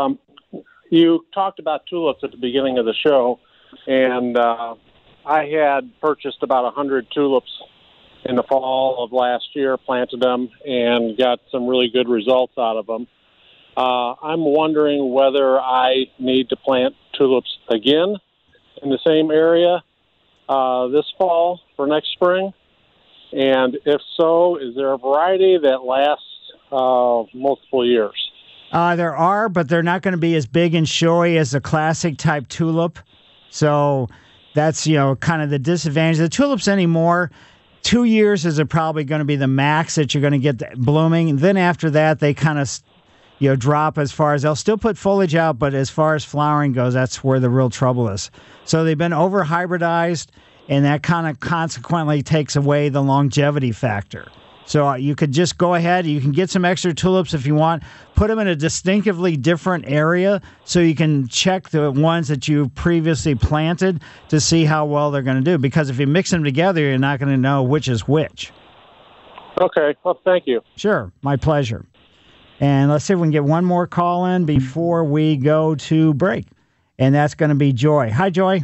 You talked about tulips at the beginning of the show, and I had purchased about 100 tulips in the fall of last year, planted them, and got some really good results out of them. I'm wondering whether I need to plant tulips again in the same area this fall for next spring. And if so, is there a variety that lasts multiple years? There are, but they're not going to be as big and showy as the classic type tulip. So that's, kind of the disadvantage. The tulips anymore, 2 years is probably going to be the max that you're going to get blooming. And then after that, they kind of, drop as far as they'll still put foliage out, but as far as flowering goes, that's where the real trouble is. So they've been over hybridized, and that kind of consequently takes away the longevity factor. So you could just go ahead. You can get some extra tulips if you want. Put them in a distinctively different area so you can check the ones that you previously planted to see how well they're going to do. Because if you mix them together, you're not going to know which is which. Okay. Well, thank you. Sure. My pleasure. And let's see if we can get one more call in before we go to break. And that's going to be Joy. Hi, Joy.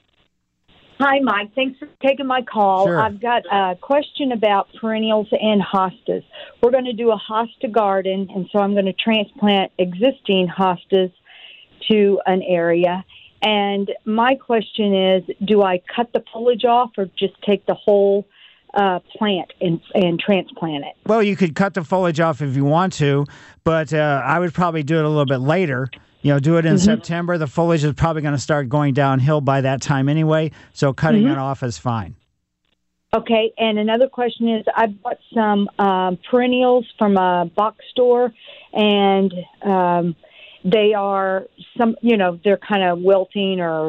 Hi, Mike. Thanks for taking my call. Sure. I've got a question about perennials and hostas. We're going to do a hosta garden, and so I'm going to transplant existing hostas to an area. And my question is, do I cut the foliage off or just take the whole plant and transplant it? Well, you could cut the foliage off if you want to, but I would probably do it a little bit later. Do it in September. The foliage is probably going to start going downhill by that time anyway, so cutting it off is fine. Okay, and another question is, I bought some perennials from a box store, and they are they're kind of wilting or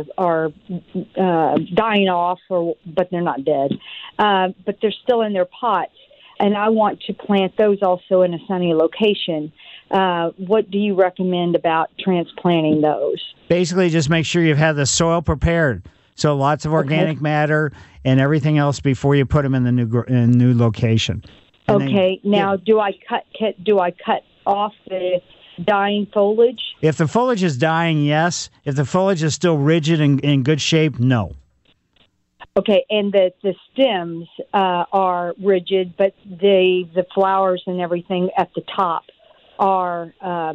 dying off, but they're not dead. But they're still in their pots, and I want to plant those also in a sunny location. what do you recommend about transplanting those? Basically, just make sure you've had the soil prepared. So lots of organic matter and everything else before you put them in the new location. And now do I cut off the dying foliage? If the foliage is dying, yes. If the foliage is still rigid and in good shape, no. Okay, and the stems are rigid, but the flowers and everything at the top are.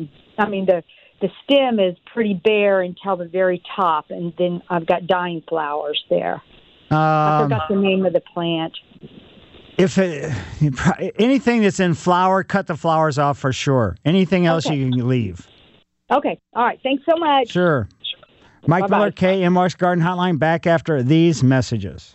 The stem is pretty bare until the very top, and then I've got dying flowers there. I forgot the name of the plant. If anything that's in flower, cut the flowers off for sure. Anything else you can leave. Okay. All right. Thanks so much. Sure. Mike Miller, KMOX Garden Hotline, back after these messages.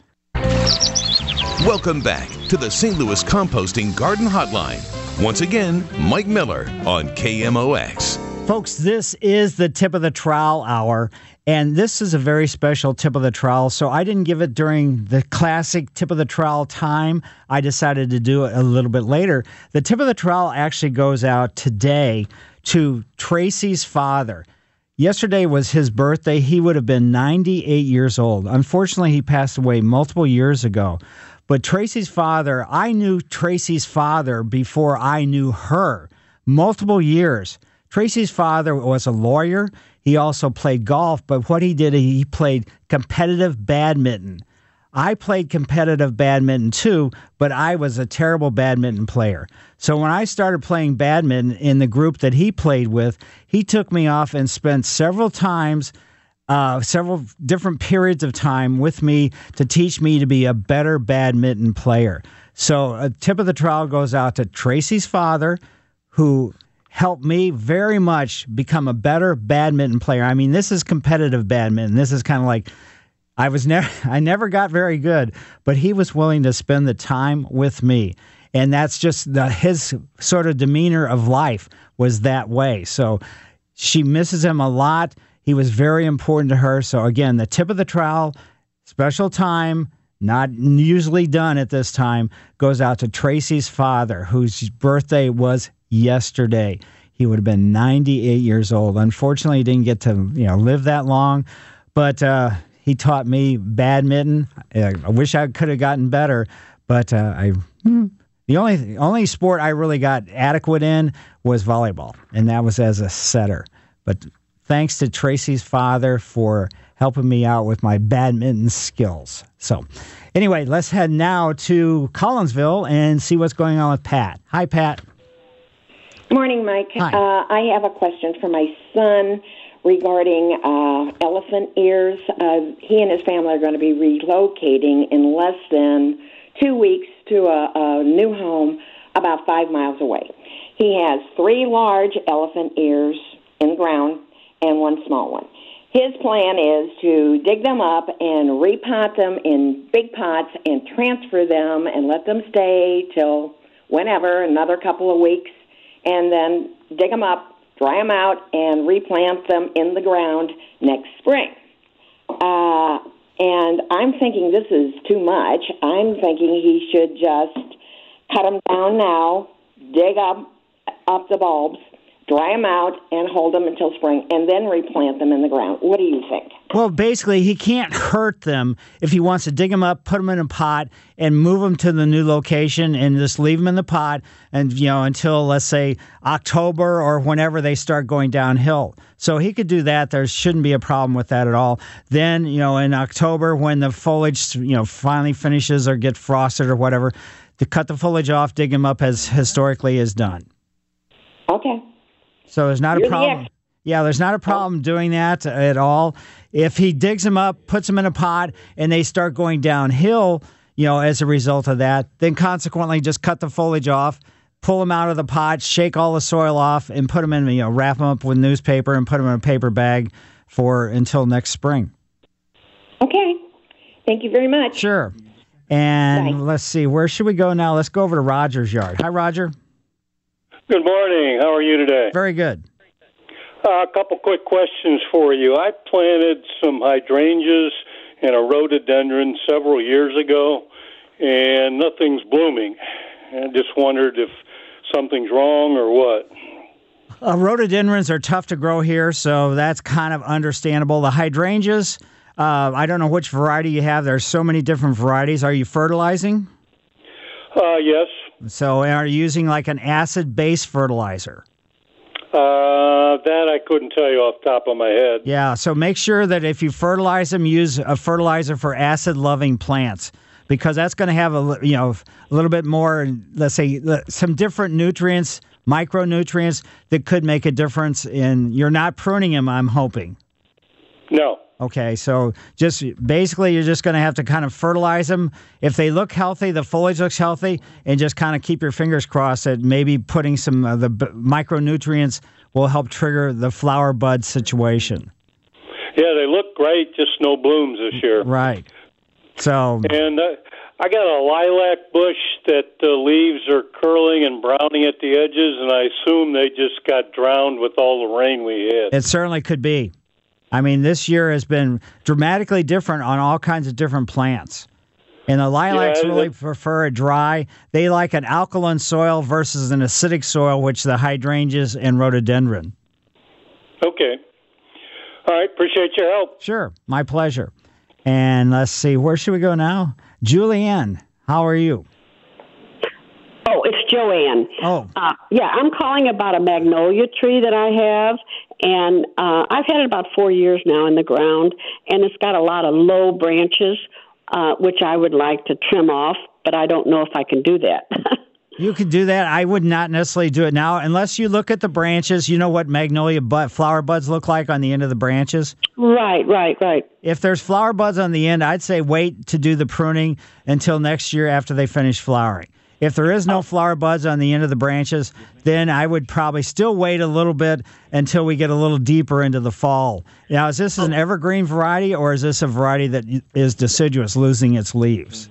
Welcome back to the St. Louis Composting Garden Hotline. Once again, Mike Miller on KMOX. Folks, this is the tip of the trowel hour, and this is a very special tip of the trowel. So I didn't give it during the classic tip of the trowel time. I decided to do it a little bit later. The tip of the trowel actually goes out today to Tracy's father. Yesterday was his birthday. He would have been 98 years old. Unfortunately, he passed away multiple years ago. But Tracy's father, I knew Tracy's father before I knew her, multiple years. Tracy's father was a lawyer. He also played golf, but what he did, he played competitive badminton. I played competitive badminton too, but I was a terrible badminton player. So when I started playing badminton in the group that he played with, he took me off and spent several different periods of time with me to teach me to be a better badminton player. So a tip of the trowel goes out to Tracy's father, who helped me very much become a better badminton player. I mean, this is competitive badminton. This is kind of like, I never got very good, but he was willing to spend the time with me. And that's just his sort of demeanor of life was that way. So she misses him a lot. He was very important to her. So again, the tip of the trowel, special time, not usually done at this time, goes out to Tracy's father, whose birthday was yesterday. He would have been 98 years old. Unfortunately, he didn't get to live that long, but he taught me badminton. I wish I could have gotten better, but the only sport I really got adequate in was volleyball, and that was as a setter. But thanks to Tracy's father for helping me out with my badminton skills. So anyway, let's head now to Collinsville and see what's going on with Pat. Hi, Pat. Morning, Mike. Hi. I have a question for my son regarding elephant ears. He and his family are going to be relocating in less than 2 weeks to a new home about 5 miles away. He has 3 large elephant ears in the ground and 1 small one. His plan is to dig them up and repot them in big pots and transfer them and let them stay till whenever, another couple of weeks, and then dig them up, dry them out, and replant them in the ground next spring. And I'm thinking this is too much. I'm thinking he should just cut them down now, dig up the bulbs, dry them out, and hold them until spring, and then replant them in the ground. What do you think? Well, basically, he can't hurt them if he wants to dig them up, put them in a pot, and move them to the new location and just leave them in the pot and, until, let's say, October or whenever they start going downhill. So he could do that. There shouldn't be a problem with that at all. Then, in October, when the foliage, finally finishes or get frosted or whatever, to cut the foliage off, dig them up as historically is done. Okay. So there's not a problem. Yeah, there's not a problem doing that at all. If he digs them up, puts them in a pot, and they start going downhill, as a result of that, then consequently just cut the foliage off, pull them out of the pot, shake all the soil off, and put them in, wrap them up with newspaper and put them in a paper bag until next spring. Okay. Thank you very much. Sure. And Bye. Let's see, where should we go now? Let's go over to Roger's yard. Hi, Roger. Good morning. How are you today? Very good. A couple quick questions for you. I planted some hydrangeas and a rhododendron several years ago, and nothing's blooming. I just wondered if something's wrong or what. Rhododendrons are tough to grow here, so that's kind of understandable. The hydrangeas, I don't know which variety you have. There's so many different varieties. Are you fertilizing? Yes. So are you using like an acid-based fertilizer? That I couldn't tell you off the top of my head. Yeah, so make sure that if you fertilize them, use a fertilizer for acid-loving plants, because that's going to have a little bit more, let's say, some different nutrients, micronutrients that could make a difference in. You're not pruning them, I'm hoping. No. Okay, so just basically you're just going to have to kind of fertilize them. If they look healthy, the foliage looks healthy, and just kind of keep your fingers crossed that maybe putting some of the micronutrients will help trigger the flower bud situation. Yeah, they look great, just no blooms this year. Right. So. And I got a lilac bush that the leaves are curling and browning at the edges, and I assume they just got drowned with all the rain we had. It certainly could be. I mean, this year has been dramatically different on all kinds of different plants. And the lilacs really prefer a dry. They like an alkaline soil versus an acidic soil, which the hydrangeas and rhododendron. Okay. All right. Appreciate your help. Sure. My pleasure. And let's see. Where should we go now? Julianne, how are you? Oh, it's Joanne. Oh. Yeah, I'm calling about a magnolia tree that I have. And I've had it about 4 years now in the ground. And it's got a lot of low branches, which I would like to trim off, but I don't know if I can do that. You could do that. I would not necessarily do it now unless you look at the branches. You know what magnolia flower buds look like on the end of the branches? Right. If there's flower buds on the end, I'd say wait to do the pruning until next year after they finish flowering. If there is no flower buds on the end of the branches, then I would probably still wait a little bit until we get a little deeper into the fall. Now, is this an evergreen variety, or is this a variety that is deciduous, losing its leaves?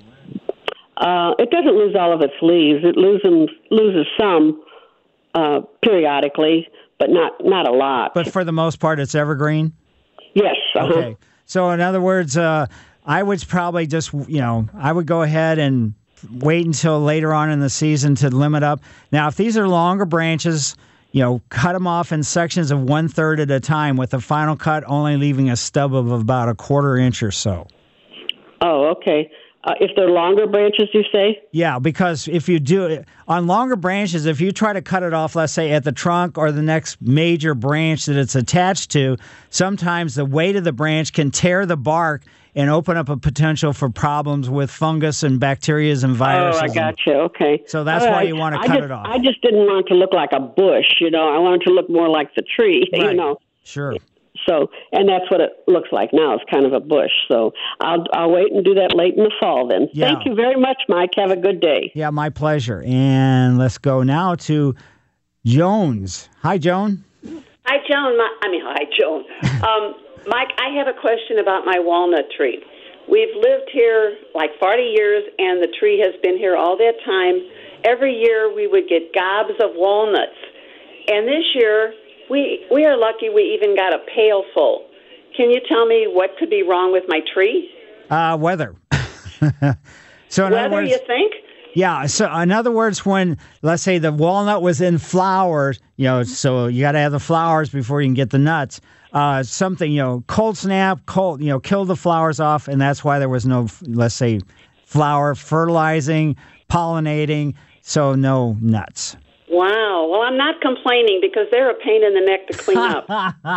It doesn't lose all of its leaves. It loses some periodically, but not a lot. But for the most part, it's evergreen? Yes. Okay. So in other words, I would probably just, I would go ahead and wait until later on in the season to limit up. Now, if these are longer branches, cut them off in sections of 1/3 at a time, with the final cut only leaving a stub of about 1/4 inch or so. Oh, okay. If they're longer branches, you say? Yeah, because if you do it on longer branches, if you try to cut it off, let's say at the trunk or the next major branch that it's attached to, sometimes the weight of the branch can tear the bark and open up a potential for problems with fungus and bacteria and viruses. Oh, I got you. Okay. So that's why you want to cut it off. I just didn't want it to look like a bush, I wanted to look more like the tree, Right. Sure. So, and that's what it looks like now. It's kind of a bush. So I'll wait and do that late in the fall then. Yeah. Thank you very much, Mike. Have a good day. Yeah, my pleasure. And let's go now to Jones. Hi, Joan. Hi, Joan. Hi, Joan. Mike, I have a question about my walnut tree. We've lived here like 40 years, and the tree has been here all that time. Every year we would get gobs of walnuts. And this year, we are lucky we even got a pail full. Can you tell me what could be wrong with my tree? Weather. So in other Weather, words, you think? Yeah. So in other words, when, let's say, the walnut was in flowers, so you got to have the flowers before you can get the nuts. Something, cold snap, killed the flowers off, and that's why there was no, let's say, flower fertilizing, pollinating, so no nuts. Wow. Well, I'm not complaining because they're a pain in the neck to clean up.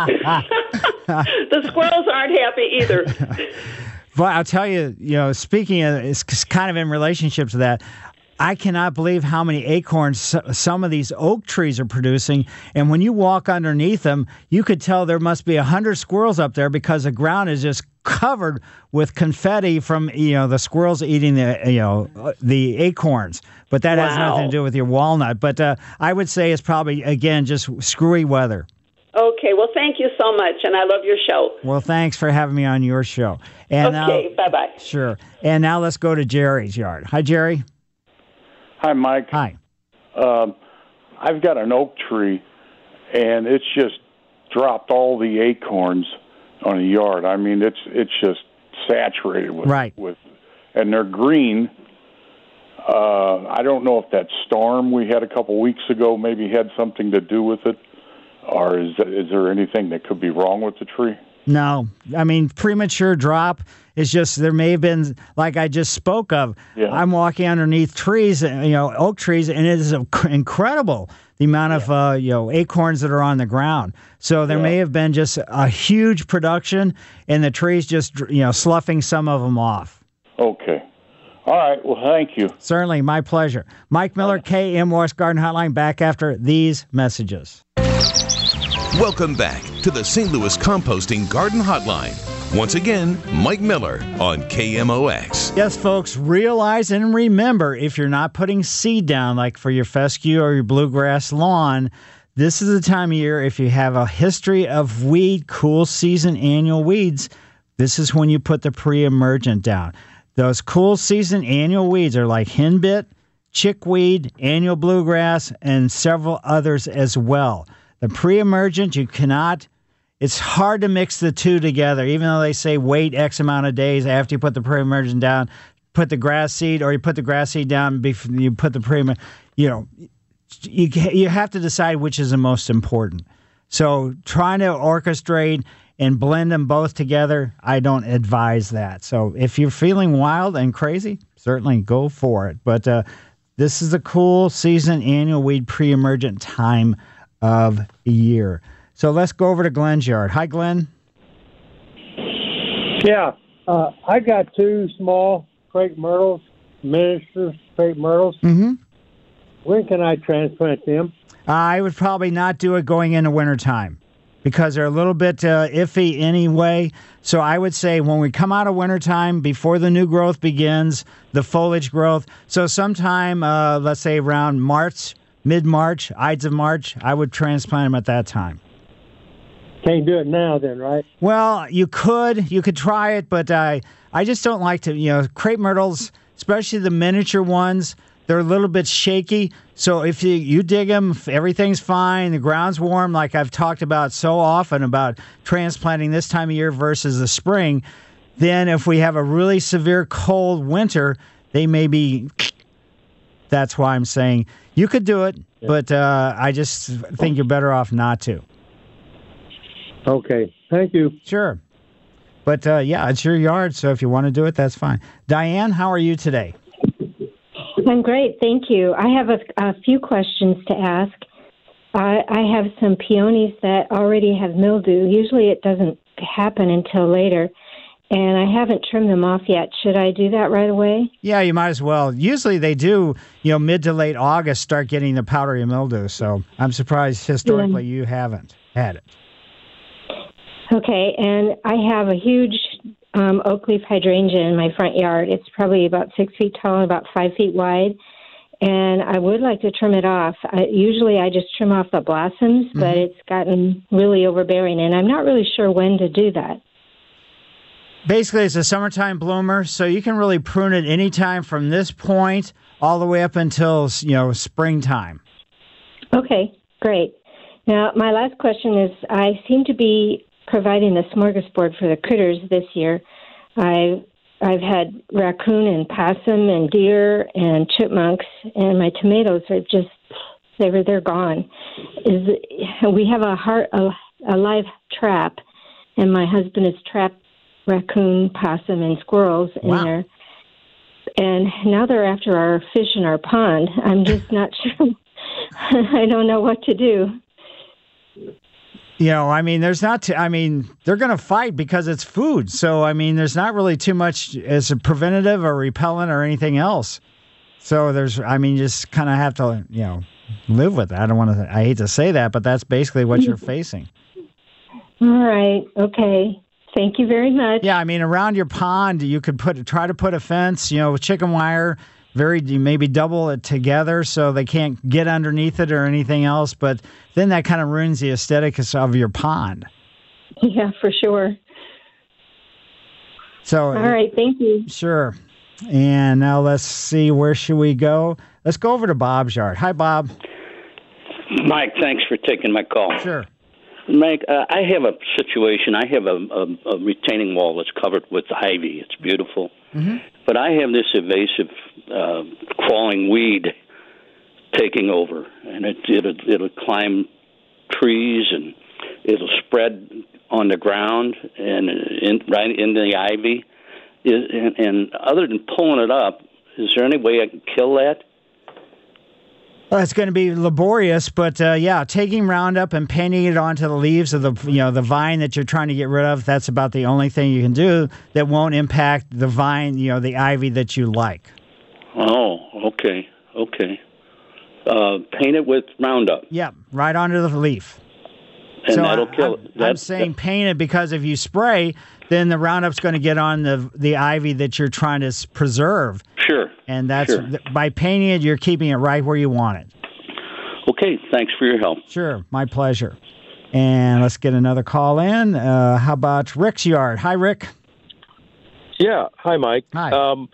The squirrels aren't happy either. But I'll tell you, speaking of, it's kind of in relationship to that, I cannot believe how many acorns some of these oak trees are producing. And when you walk underneath them, you could tell there must be 100 squirrels up there because the ground is just covered with confetti from, the squirrels eating the acorns. But that has nothing to do with your walnut. But I would say it's probably, again, just screwy weather. Okay. Well, thank you so much, and I love your show. Well, thanks for having me on your show. And okay. Bye-bye. Sure. And now let's go to Jerry's yard. Hi, Jerry. Hi, Mike. Hi. I've got an oak tree, and it's just dropped all the acorns on the yard. I mean, it's just saturated with and they're green. I don't know if that storm we had a couple weeks ago maybe had something to do with it, or is there anything that could be wrong with the tree? No. I mean, premature drop is just, there may have been, like I just spoke of, I'm walking underneath trees, oak trees, and it is incredible the amount of, acorns that are on the ground. So there may have been just a huge production, and the trees just, sloughing some of them off. Okay. All right. Well, thank you. Certainly. My pleasure. Mike Miller, KMOX Garden Hotline, back after these messages. Welcome back to the St. Louis Composting Garden Hotline. Once again, Mike Miller on KMOX. Yes, folks, realize and remember, if you're not putting seed down, like for your fescue or your bluegrass lawn, this is the time of year, if you have a history of cool season annual weeds, this is when you put the pre-emergent down. Those cool season annual weeds are like henbit, chickweed, annual bluegrass, and several others as well. The pre-emergent, it's hard to mix the two together, even though they say wait X amount of days after you put the pre-emergent down, put the grass seed, or you put the grass seed down before you put the pre-emergent. You have to decide which is the most important. So trying to orchestrate and blend them both together, I don't advise that. So if you're feeling wild and crazy, certainly go for it. But this is the cool season annual weed pre-emergent time of year. So let's go over to Glenn's yard. Hi, Glenn. Yeah, I got two small crepe myrtles, miniature crepe myrtles. Mm-hmm. When can I transplant them? I would probably not do it going into wintertime because they're a little bit iffy anyway. So I would say when we come out of wintertime, before the new growth begins, the foliage growth, so sometime, let's say around March, mid-March, Ides of March, I would transplant them at that time. Can't do it now then, right? Well, you could try it, but I just don't like to, crepe myrtles, especially the miniature ones, they're a little bit shaky. So if you dig them, if everything's fine, the ground's warm, like I've talked about so often about transplanting this time of year versus the spring, then if we have a really severe cold winter, they may be, that's why I'm saying you could do it, but I just think you're better off not to. Okay. Thank you. Sure. But, it's your yard, so if you want to do it, that's fine. Diane, how are you today? I'm great, thank you. I have a few questions to ask. I have some peonies that already have mildew. Usually it doesn't happen until later, and I haven't trimmed them off yet. Should I do that right away? Yeah, you might as well. Usually they do, mid to late August start getting the powdery mildew, so I'm surprised historically you haven't had it. Okay, and I have a huge oak leaf hydrangea in my front yard. It's probably about 6 feet tall and about 5 feet wide, and I would like to trim it off. Usually I just trim off the blossoms, but it's gotten really overbearing, and I'm not really sure when to do that. Basically, it's a summertime bloomer, so you can really prune it anytime from this point all the way up until, springtime. Okay, great. Now, my last question is, I seem to be providing a smorgasbord for the critters this year. I've had raccoon and possum and deer and chipmunks, and my tomatoes are just they're gone. We have a live trap, and my husband has trapped raccoon, possum, and squirrels in there. And now they're after our fish in our pond. I'm just not sure. I don't know what to do. There's not, they're going to fight because it's food. So, there's not really too much as a preventative or repellent or anything else. So you just kind of have to, live with it. I hate to say that, but that's basically what you're facing. All right. Okay. Thank you very much. Yeah. Around your pond, you could try to put a fence, with chicken wire, maybe double it together so they can't get underneath it or anything else, but then that kind of ruins the aesthetics of your pond. Yeah, for sure. So, all right, thank you. Sure. And now let's see, where should we go? Let's go over to Bob's yard. Hi, Bob. Mike, thanks for taking my call. Sure. Mike, I have a situation. I have a retaining wall that's covered with ivy. It's beautiful. Mm-hmm. But I have this invasive crawling weed taking over, and it'll climb trees, and it'll spread on the ground and right into the ivy. And other than pulling it up, is there any way I can kill that? Well, it's going to be laborious, but taking Roundup and painting it onto the leaves of the vine that you're trying to get rid of, that's about the only thing you can do that won't impact the vine, the ivy that you like. Oh, okay. Paint it with Roundup. Yeah, right onto the leaf. And so that'll kill it. I'm saying paint it because if you spray, then the Roundup's going to get on the ivy that you're trying to preserve. Sure. And that's by painting it, you're keeping it right where you want it. Okay, thanks for your help. Sure, my pleasure. And let's get another call in. How about Rick's yard? Hi, Rick. Yeah. Hi, Mike. Hi.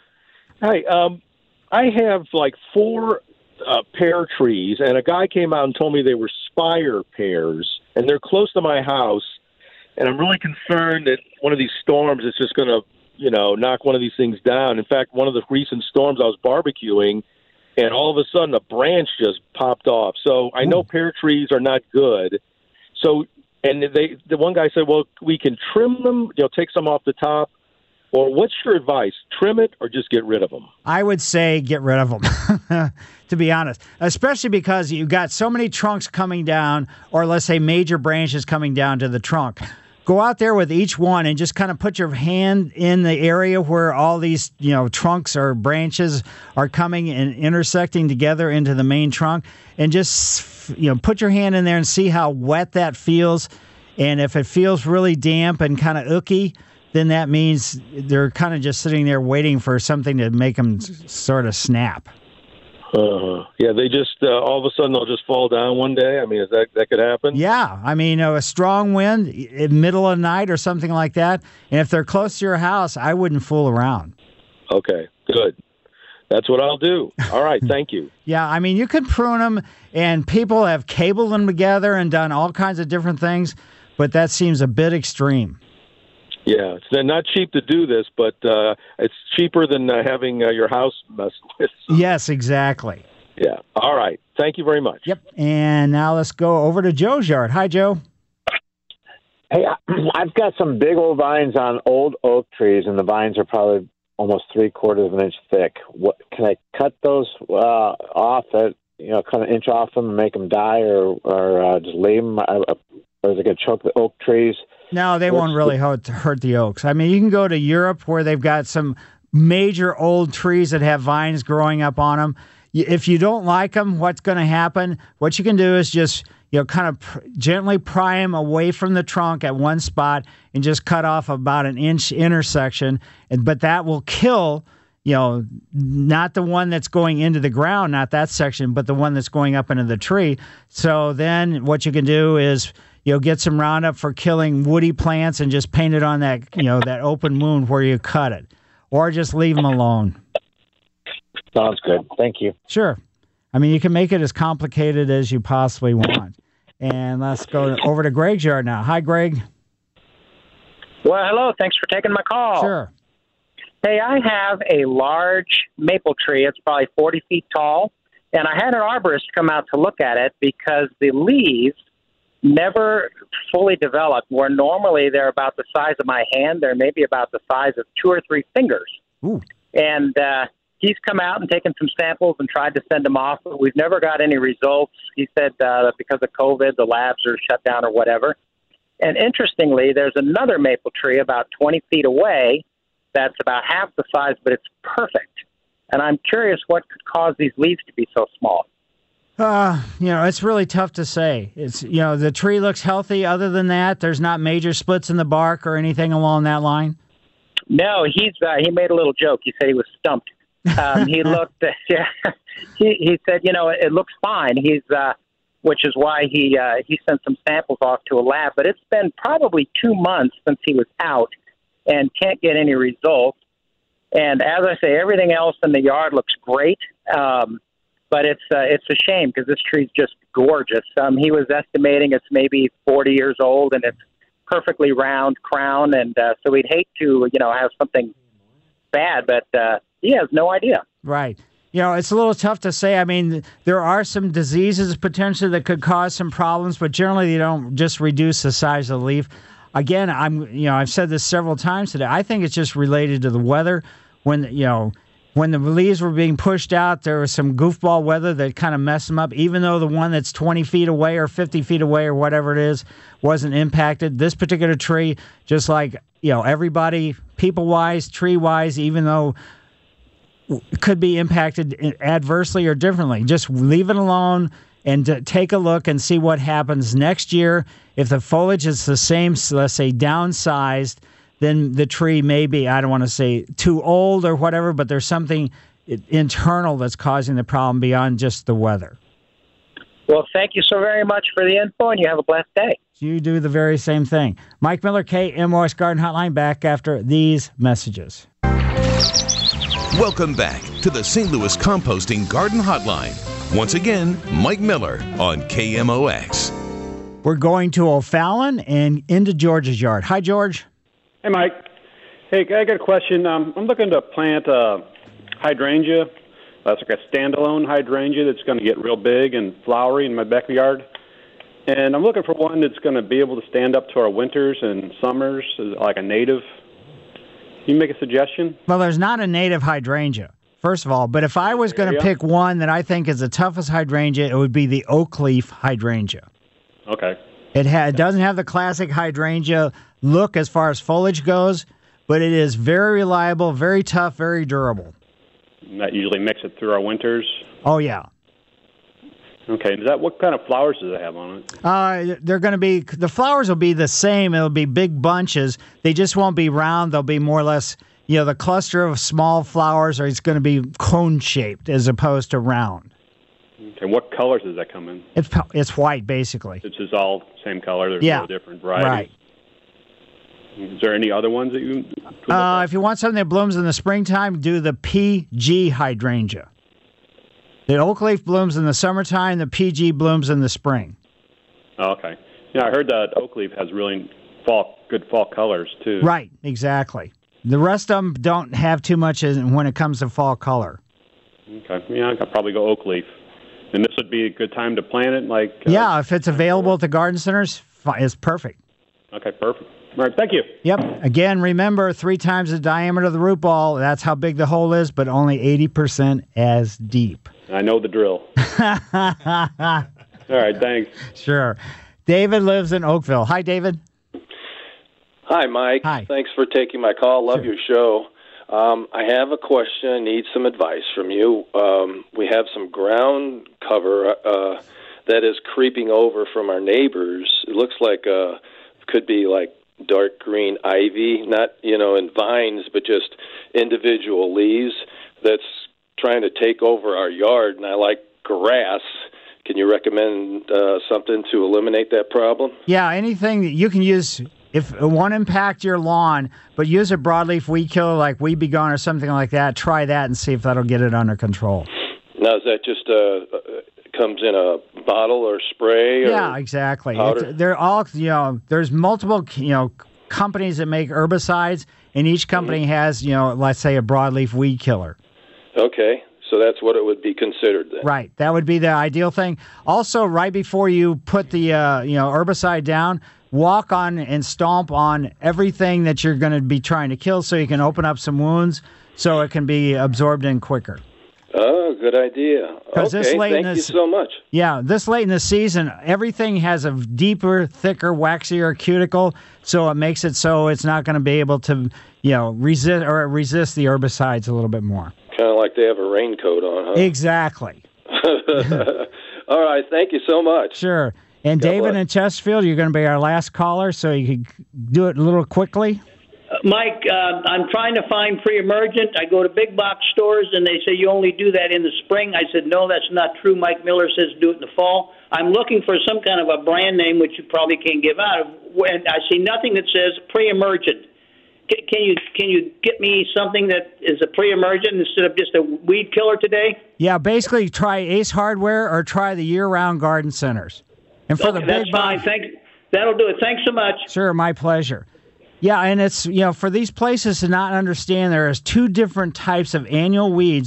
I have like 4 pear trees, and a guy came out and told me they were spire pears, and they're close to my house. And I'm really concerned that one of these storms is just going to, knock one of these things down. In fact, one of the recent storms, I was barbecuing, and all of a sudden a branch just popped off. So I know pear trees are not good. So, and the one guy said, well, we can trim them, take some off the top. Or what's your advice? Trim it or just get rid of them? I would say get rid of them, to be honest, especially because you've got so many trunks coming down, or let's say major branches coming down to the trunk. Go out there with each one and just kind of put your hand in the area where all these, trunks or branches are coming and intersecting together into the main trunk, and just, put your hand in there and see how wet that feels. And if it feels really damp and kind of ooky, then that means they're kind of just sitting there waiting for something to make them sort of snap. Yeah, they just, all of a sudden, they'll just fall down one day. I mean, is that could happen? Yeah. I mean, a strong wind in middle of the night or something like that. And if they're close to your house, I wouldn't fool around. Okay, good. That's what I'll do. All right, thank you. Yeah, I mean, you could prune them, and people have cabled them together and done all kinds of different things, but that seems a bit extreme. Yeah, it's not cheap to do this, but it's cheaper than having your house messed with. Yes, exactly. Yeah. All right. Thank you very much. Yep. And now let's go over to Joe's yard. Hi, Joe. Hey, I've got some big old vines on old oak trees, and the vines are probably almost 3/4 of an inch thick. What can I cut those off? Cut an inch off them and make them die, or just leave them? Or is it going to choke the oak trees? No, they won't really hurt the oaks. I mean, you can go to Europe where they've got some major old trees that have vines growing up on them. If you don't like them, what's going to happen? What you can do is just kind of gently pry them away from the trunk at one spot and just cut off about an inch intersection. But that will kill, not the one that's going into the ground, not that section, but the one that's going up into the tree. So then what you can do is get some Roundup for killing woody plants and just paint it on that, that open wound where you cut it, or just leave them alone. Sounds good. Thank you. Sure. I mean, you can make it as complicated as you possibly want. And let's go over to Greg's yard now. Hi, Greg. Well, hello. Thanks for taking my call. Sure. Hey, I have a large maple tree. It's probably 40 feet tall. And I had an arborist come out to look at it because the leaves never fully developed, where normally they're about the size of my hand. They're maybe about the size of 2 or 3 fingers. Ooh. And he's come out and taken some samples and tried to send them off, but we've never got any results. He said that because of COVID, the labs are shut down or whatever. And interestingly, there's another maple tree about 20 feet away that's about half the size, but it's perfect. And I'm curious what could cause these leaves to be so small. It's really tough to say. It's, the tree looks healthy. Other than that, there's not major splits in the bark or anything along that line. No, he made a little joke. He said he was stumped. He looked, he said, it looks fine. Which is why he sent some samples off to a lab. But it's been probably 2 months since he was out and can't get any results. And as I say, everything else in the yard looks great. But it's a shame because this tree's just gorgeous. He was estimating it's maybe 40 years old, and it's perfectly round crown. And so we'd hate to, have something bad, but he has no idea. Right. it's a little tough to say. I mean, there are some diseases potentially that could cause some problems, but generally they don't just reduce the size of the leaf. Again, I've said this several times today. I think it's just related to the weather. When the leaves were being pushed out, there was some goofball weather that kind of messed them up. Even though the one that's 20 feet away or 50 feet away or whatever it is wasn't impacted, this particular tree, just like everybody, people-wise, tree-wise, even though it could be impacted adversely or differently, just leave it alone and take a look and see what happens next year. If the foliage is the same, let's say downsized, then the tree may be, I don't want to say too old or whatever, but there's something internal that's causing the problem beyond just the weather. Well, thank you so very much for the info, and you have a blessed day. You do the very same thing. Mike Miller, KMOX Garden Hotline, back after these messages. Welcome back to the St. Louis Composting Garden Hotline. Once again, Mike Miller on KMOX. We're going to O'Fallon and into George's yard. Hi, George. Hey, Mike. Hey, I got a question. I'm looking to plant a hydrangea. That's like a standalone hydrangea that's going to get real big and flowery in my backyard. And I'm looking for one that's going to be able to stand up to our winters and summers, like a native. Can you make a suggestion? Well, there's not a native hydrangea, first of all. But if I was going to pick one that I think is the toughest hydrangea, it would be the oak leaf hydrangea. Okay. It doesn't have the classic hydrangea look as far as foliage goes, but it is very reliable, very tough, very durable. And that usually makes it through our winters? Oh, yeah. Okay. What kind of flowers does it have on it? They're going to be, the flowers will be the same. It'll be big bunches. They just won't be round. They'll be more or less, the cluster of small flowers, or it's going to be cone-shaped as opposed to round. Okay, what colors does that come in? It's white, basically. It's just all same color. There's no different varieties. Right. Is there any other ones that you? If you want something that blooms in the springtime, do the PG hydrangea. The oak leaf blooms in the summertime. The PG blooms in the spring. Oh, okay. Yeah, I heard that oak leaf has really good fall colors too. Right. Exactly. The rest of them don't have too much when it comes to fall color. Okay. Yeah, I could probably go oak leaf. And this would be a good time to plant it? Yeah, if it's available at the garden centers, it's perfect. Okay, perfect. All right, thank you. Yep. Again, remember, 3 times the diameter of the root ball. That's how big the hole is, but only 80% as deep. I know the drill. All right, thanks. Sure. David lives in Oakville. Hi, David. Hi, Mike. Hi. Thanks for taking my call. Love your show. I have a question. I need some advice from you. We have some ground cover that is creeping over from our neighbors. It looks like could be like dark green ivy, not in vines, but just individual leaves that's trying to take over our yard. And I like grass. Can you recommend something to eliminate that problem? Yeah, anything that you can use. If it won't impact your lawn, but use a broadleaf weed killer like Weed B Gone or something like that, try that and see if that'll get it under control. Now, is that just comes in a bottle or spray? Yeah, exactly. They're all, there's multiple, companies that make herbicides, and each company has, let's say a broadleaf weed killer. Okay. So that's what it would be considered then. Right. That would be the ideal thing. Also, right before you put the, herbicide down, walk on and stomp on everything that you're going to be trying to kill so you can open up some wounds so it can be absorbed in quicker. Oh, good idea. Okay, thank you so much. Yeah, this late in the season, everything has a deeper, thicker, waxier cuticle, so it makes it so it's not going to be able to, resist the herbicides a little bit more. Kind of like they have a raincoat on, huh? Exactly. All right, thank you so much. Sure. And God David bless. In Chesterfield, you're going to be our last caller, so you can do it a little quickly. Mike, I'm trying to find pre-emergent. I go to big box stores, and they say you only do that in the spring. I said, no, that's not true. Mike Miller says do it in the fall. I'm looking for some kind of a brand name, which you probably can't give out. And I see nothing that says pre-emergent. Can you get me something that is a pre-emergent instead of just a weed killer today? Yeah, basically try Ace Hardware or try the year-round garden centers. And for the big fine. That'll do it. Thanks so much. Sure, my pleasure. Yeah, and it's, for these places to not understand there is 2 different types of annual weeds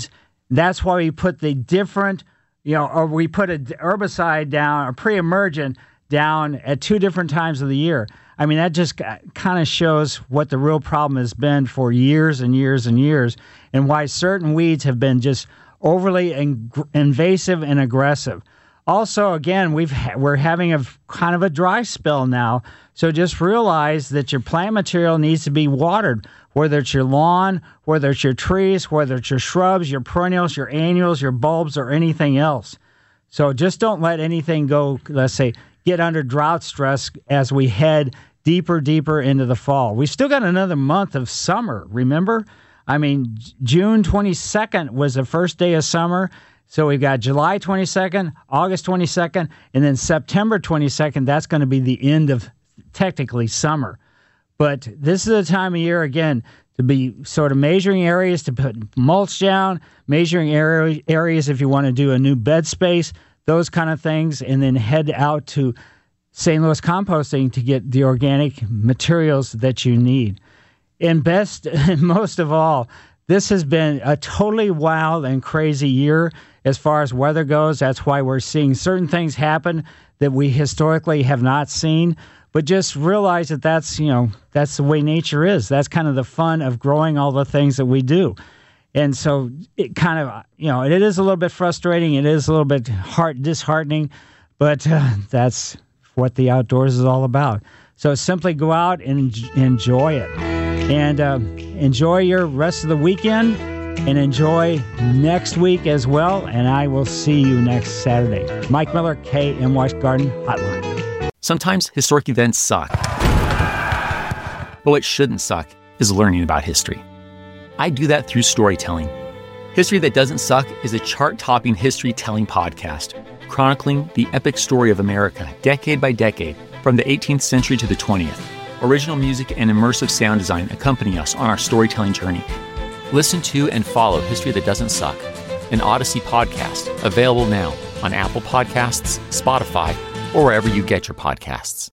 That's why we put the different, or we put an herbicide down, a pre-emergent down at 2 different times of the year. I mean, that just kind of shows what the real problem has been for years and years and years, and why certain weeds have been just overly invasive and aggressive. Also, again, we're having a kind of a dry spell now, so just realize that your plant material needs to be watered, whether it's your lawn, whether it's your trees, whether it's your shrubs, your perennials, your annuals, your bulbs, or anything else. So just don't let anything go, let's say, get under drought stress as we head deeper into the fall. We've still got another month of summer, remember? I mean, June 22nd was the first day of summer. So we've got July 22nd, August 22nd, and then September 22nd. That's going to be the end of technically summer. But this is the time of year, again, to be sort of measuring areas, to put mulch down, measuring areas if you want to do a new bed space, those kind of things, and then head out to St. Louis Composting to get the organic materials that you need. And best and most of all, this has been a totally wild and crazy year as far as weather goes. That's why we're seeing certain things happen that we historically have not seen. But just realize that that's the way nature is. That's kind of the fun of growing all the things that we do. And so it kind of, it is a little bit frustrating. It is a little bit disheartening, but that's what the outdoors is all about. So simply go out and enjoy it. And enjoy your rest of the weekend, and enjoy next week as well. And I will see you next Saturday. Mike Miller, KMOX Garden Hotline. Sometimes historic events suck. But what shouldn't suck is learning about history. I do that through storytelling. History That Doesn't Suck is a chart-topping history-telling podcast, chronicling the epic story of America, decade by decade, from the 18th century to the 20th. Original music and immersive sound design accompany us on our storytelling journey. Listen to and follow History That Doesn't Suck, an Odyssey podcast, available now on Apple Podcasts, Spotify, or wherever you get your podcasts.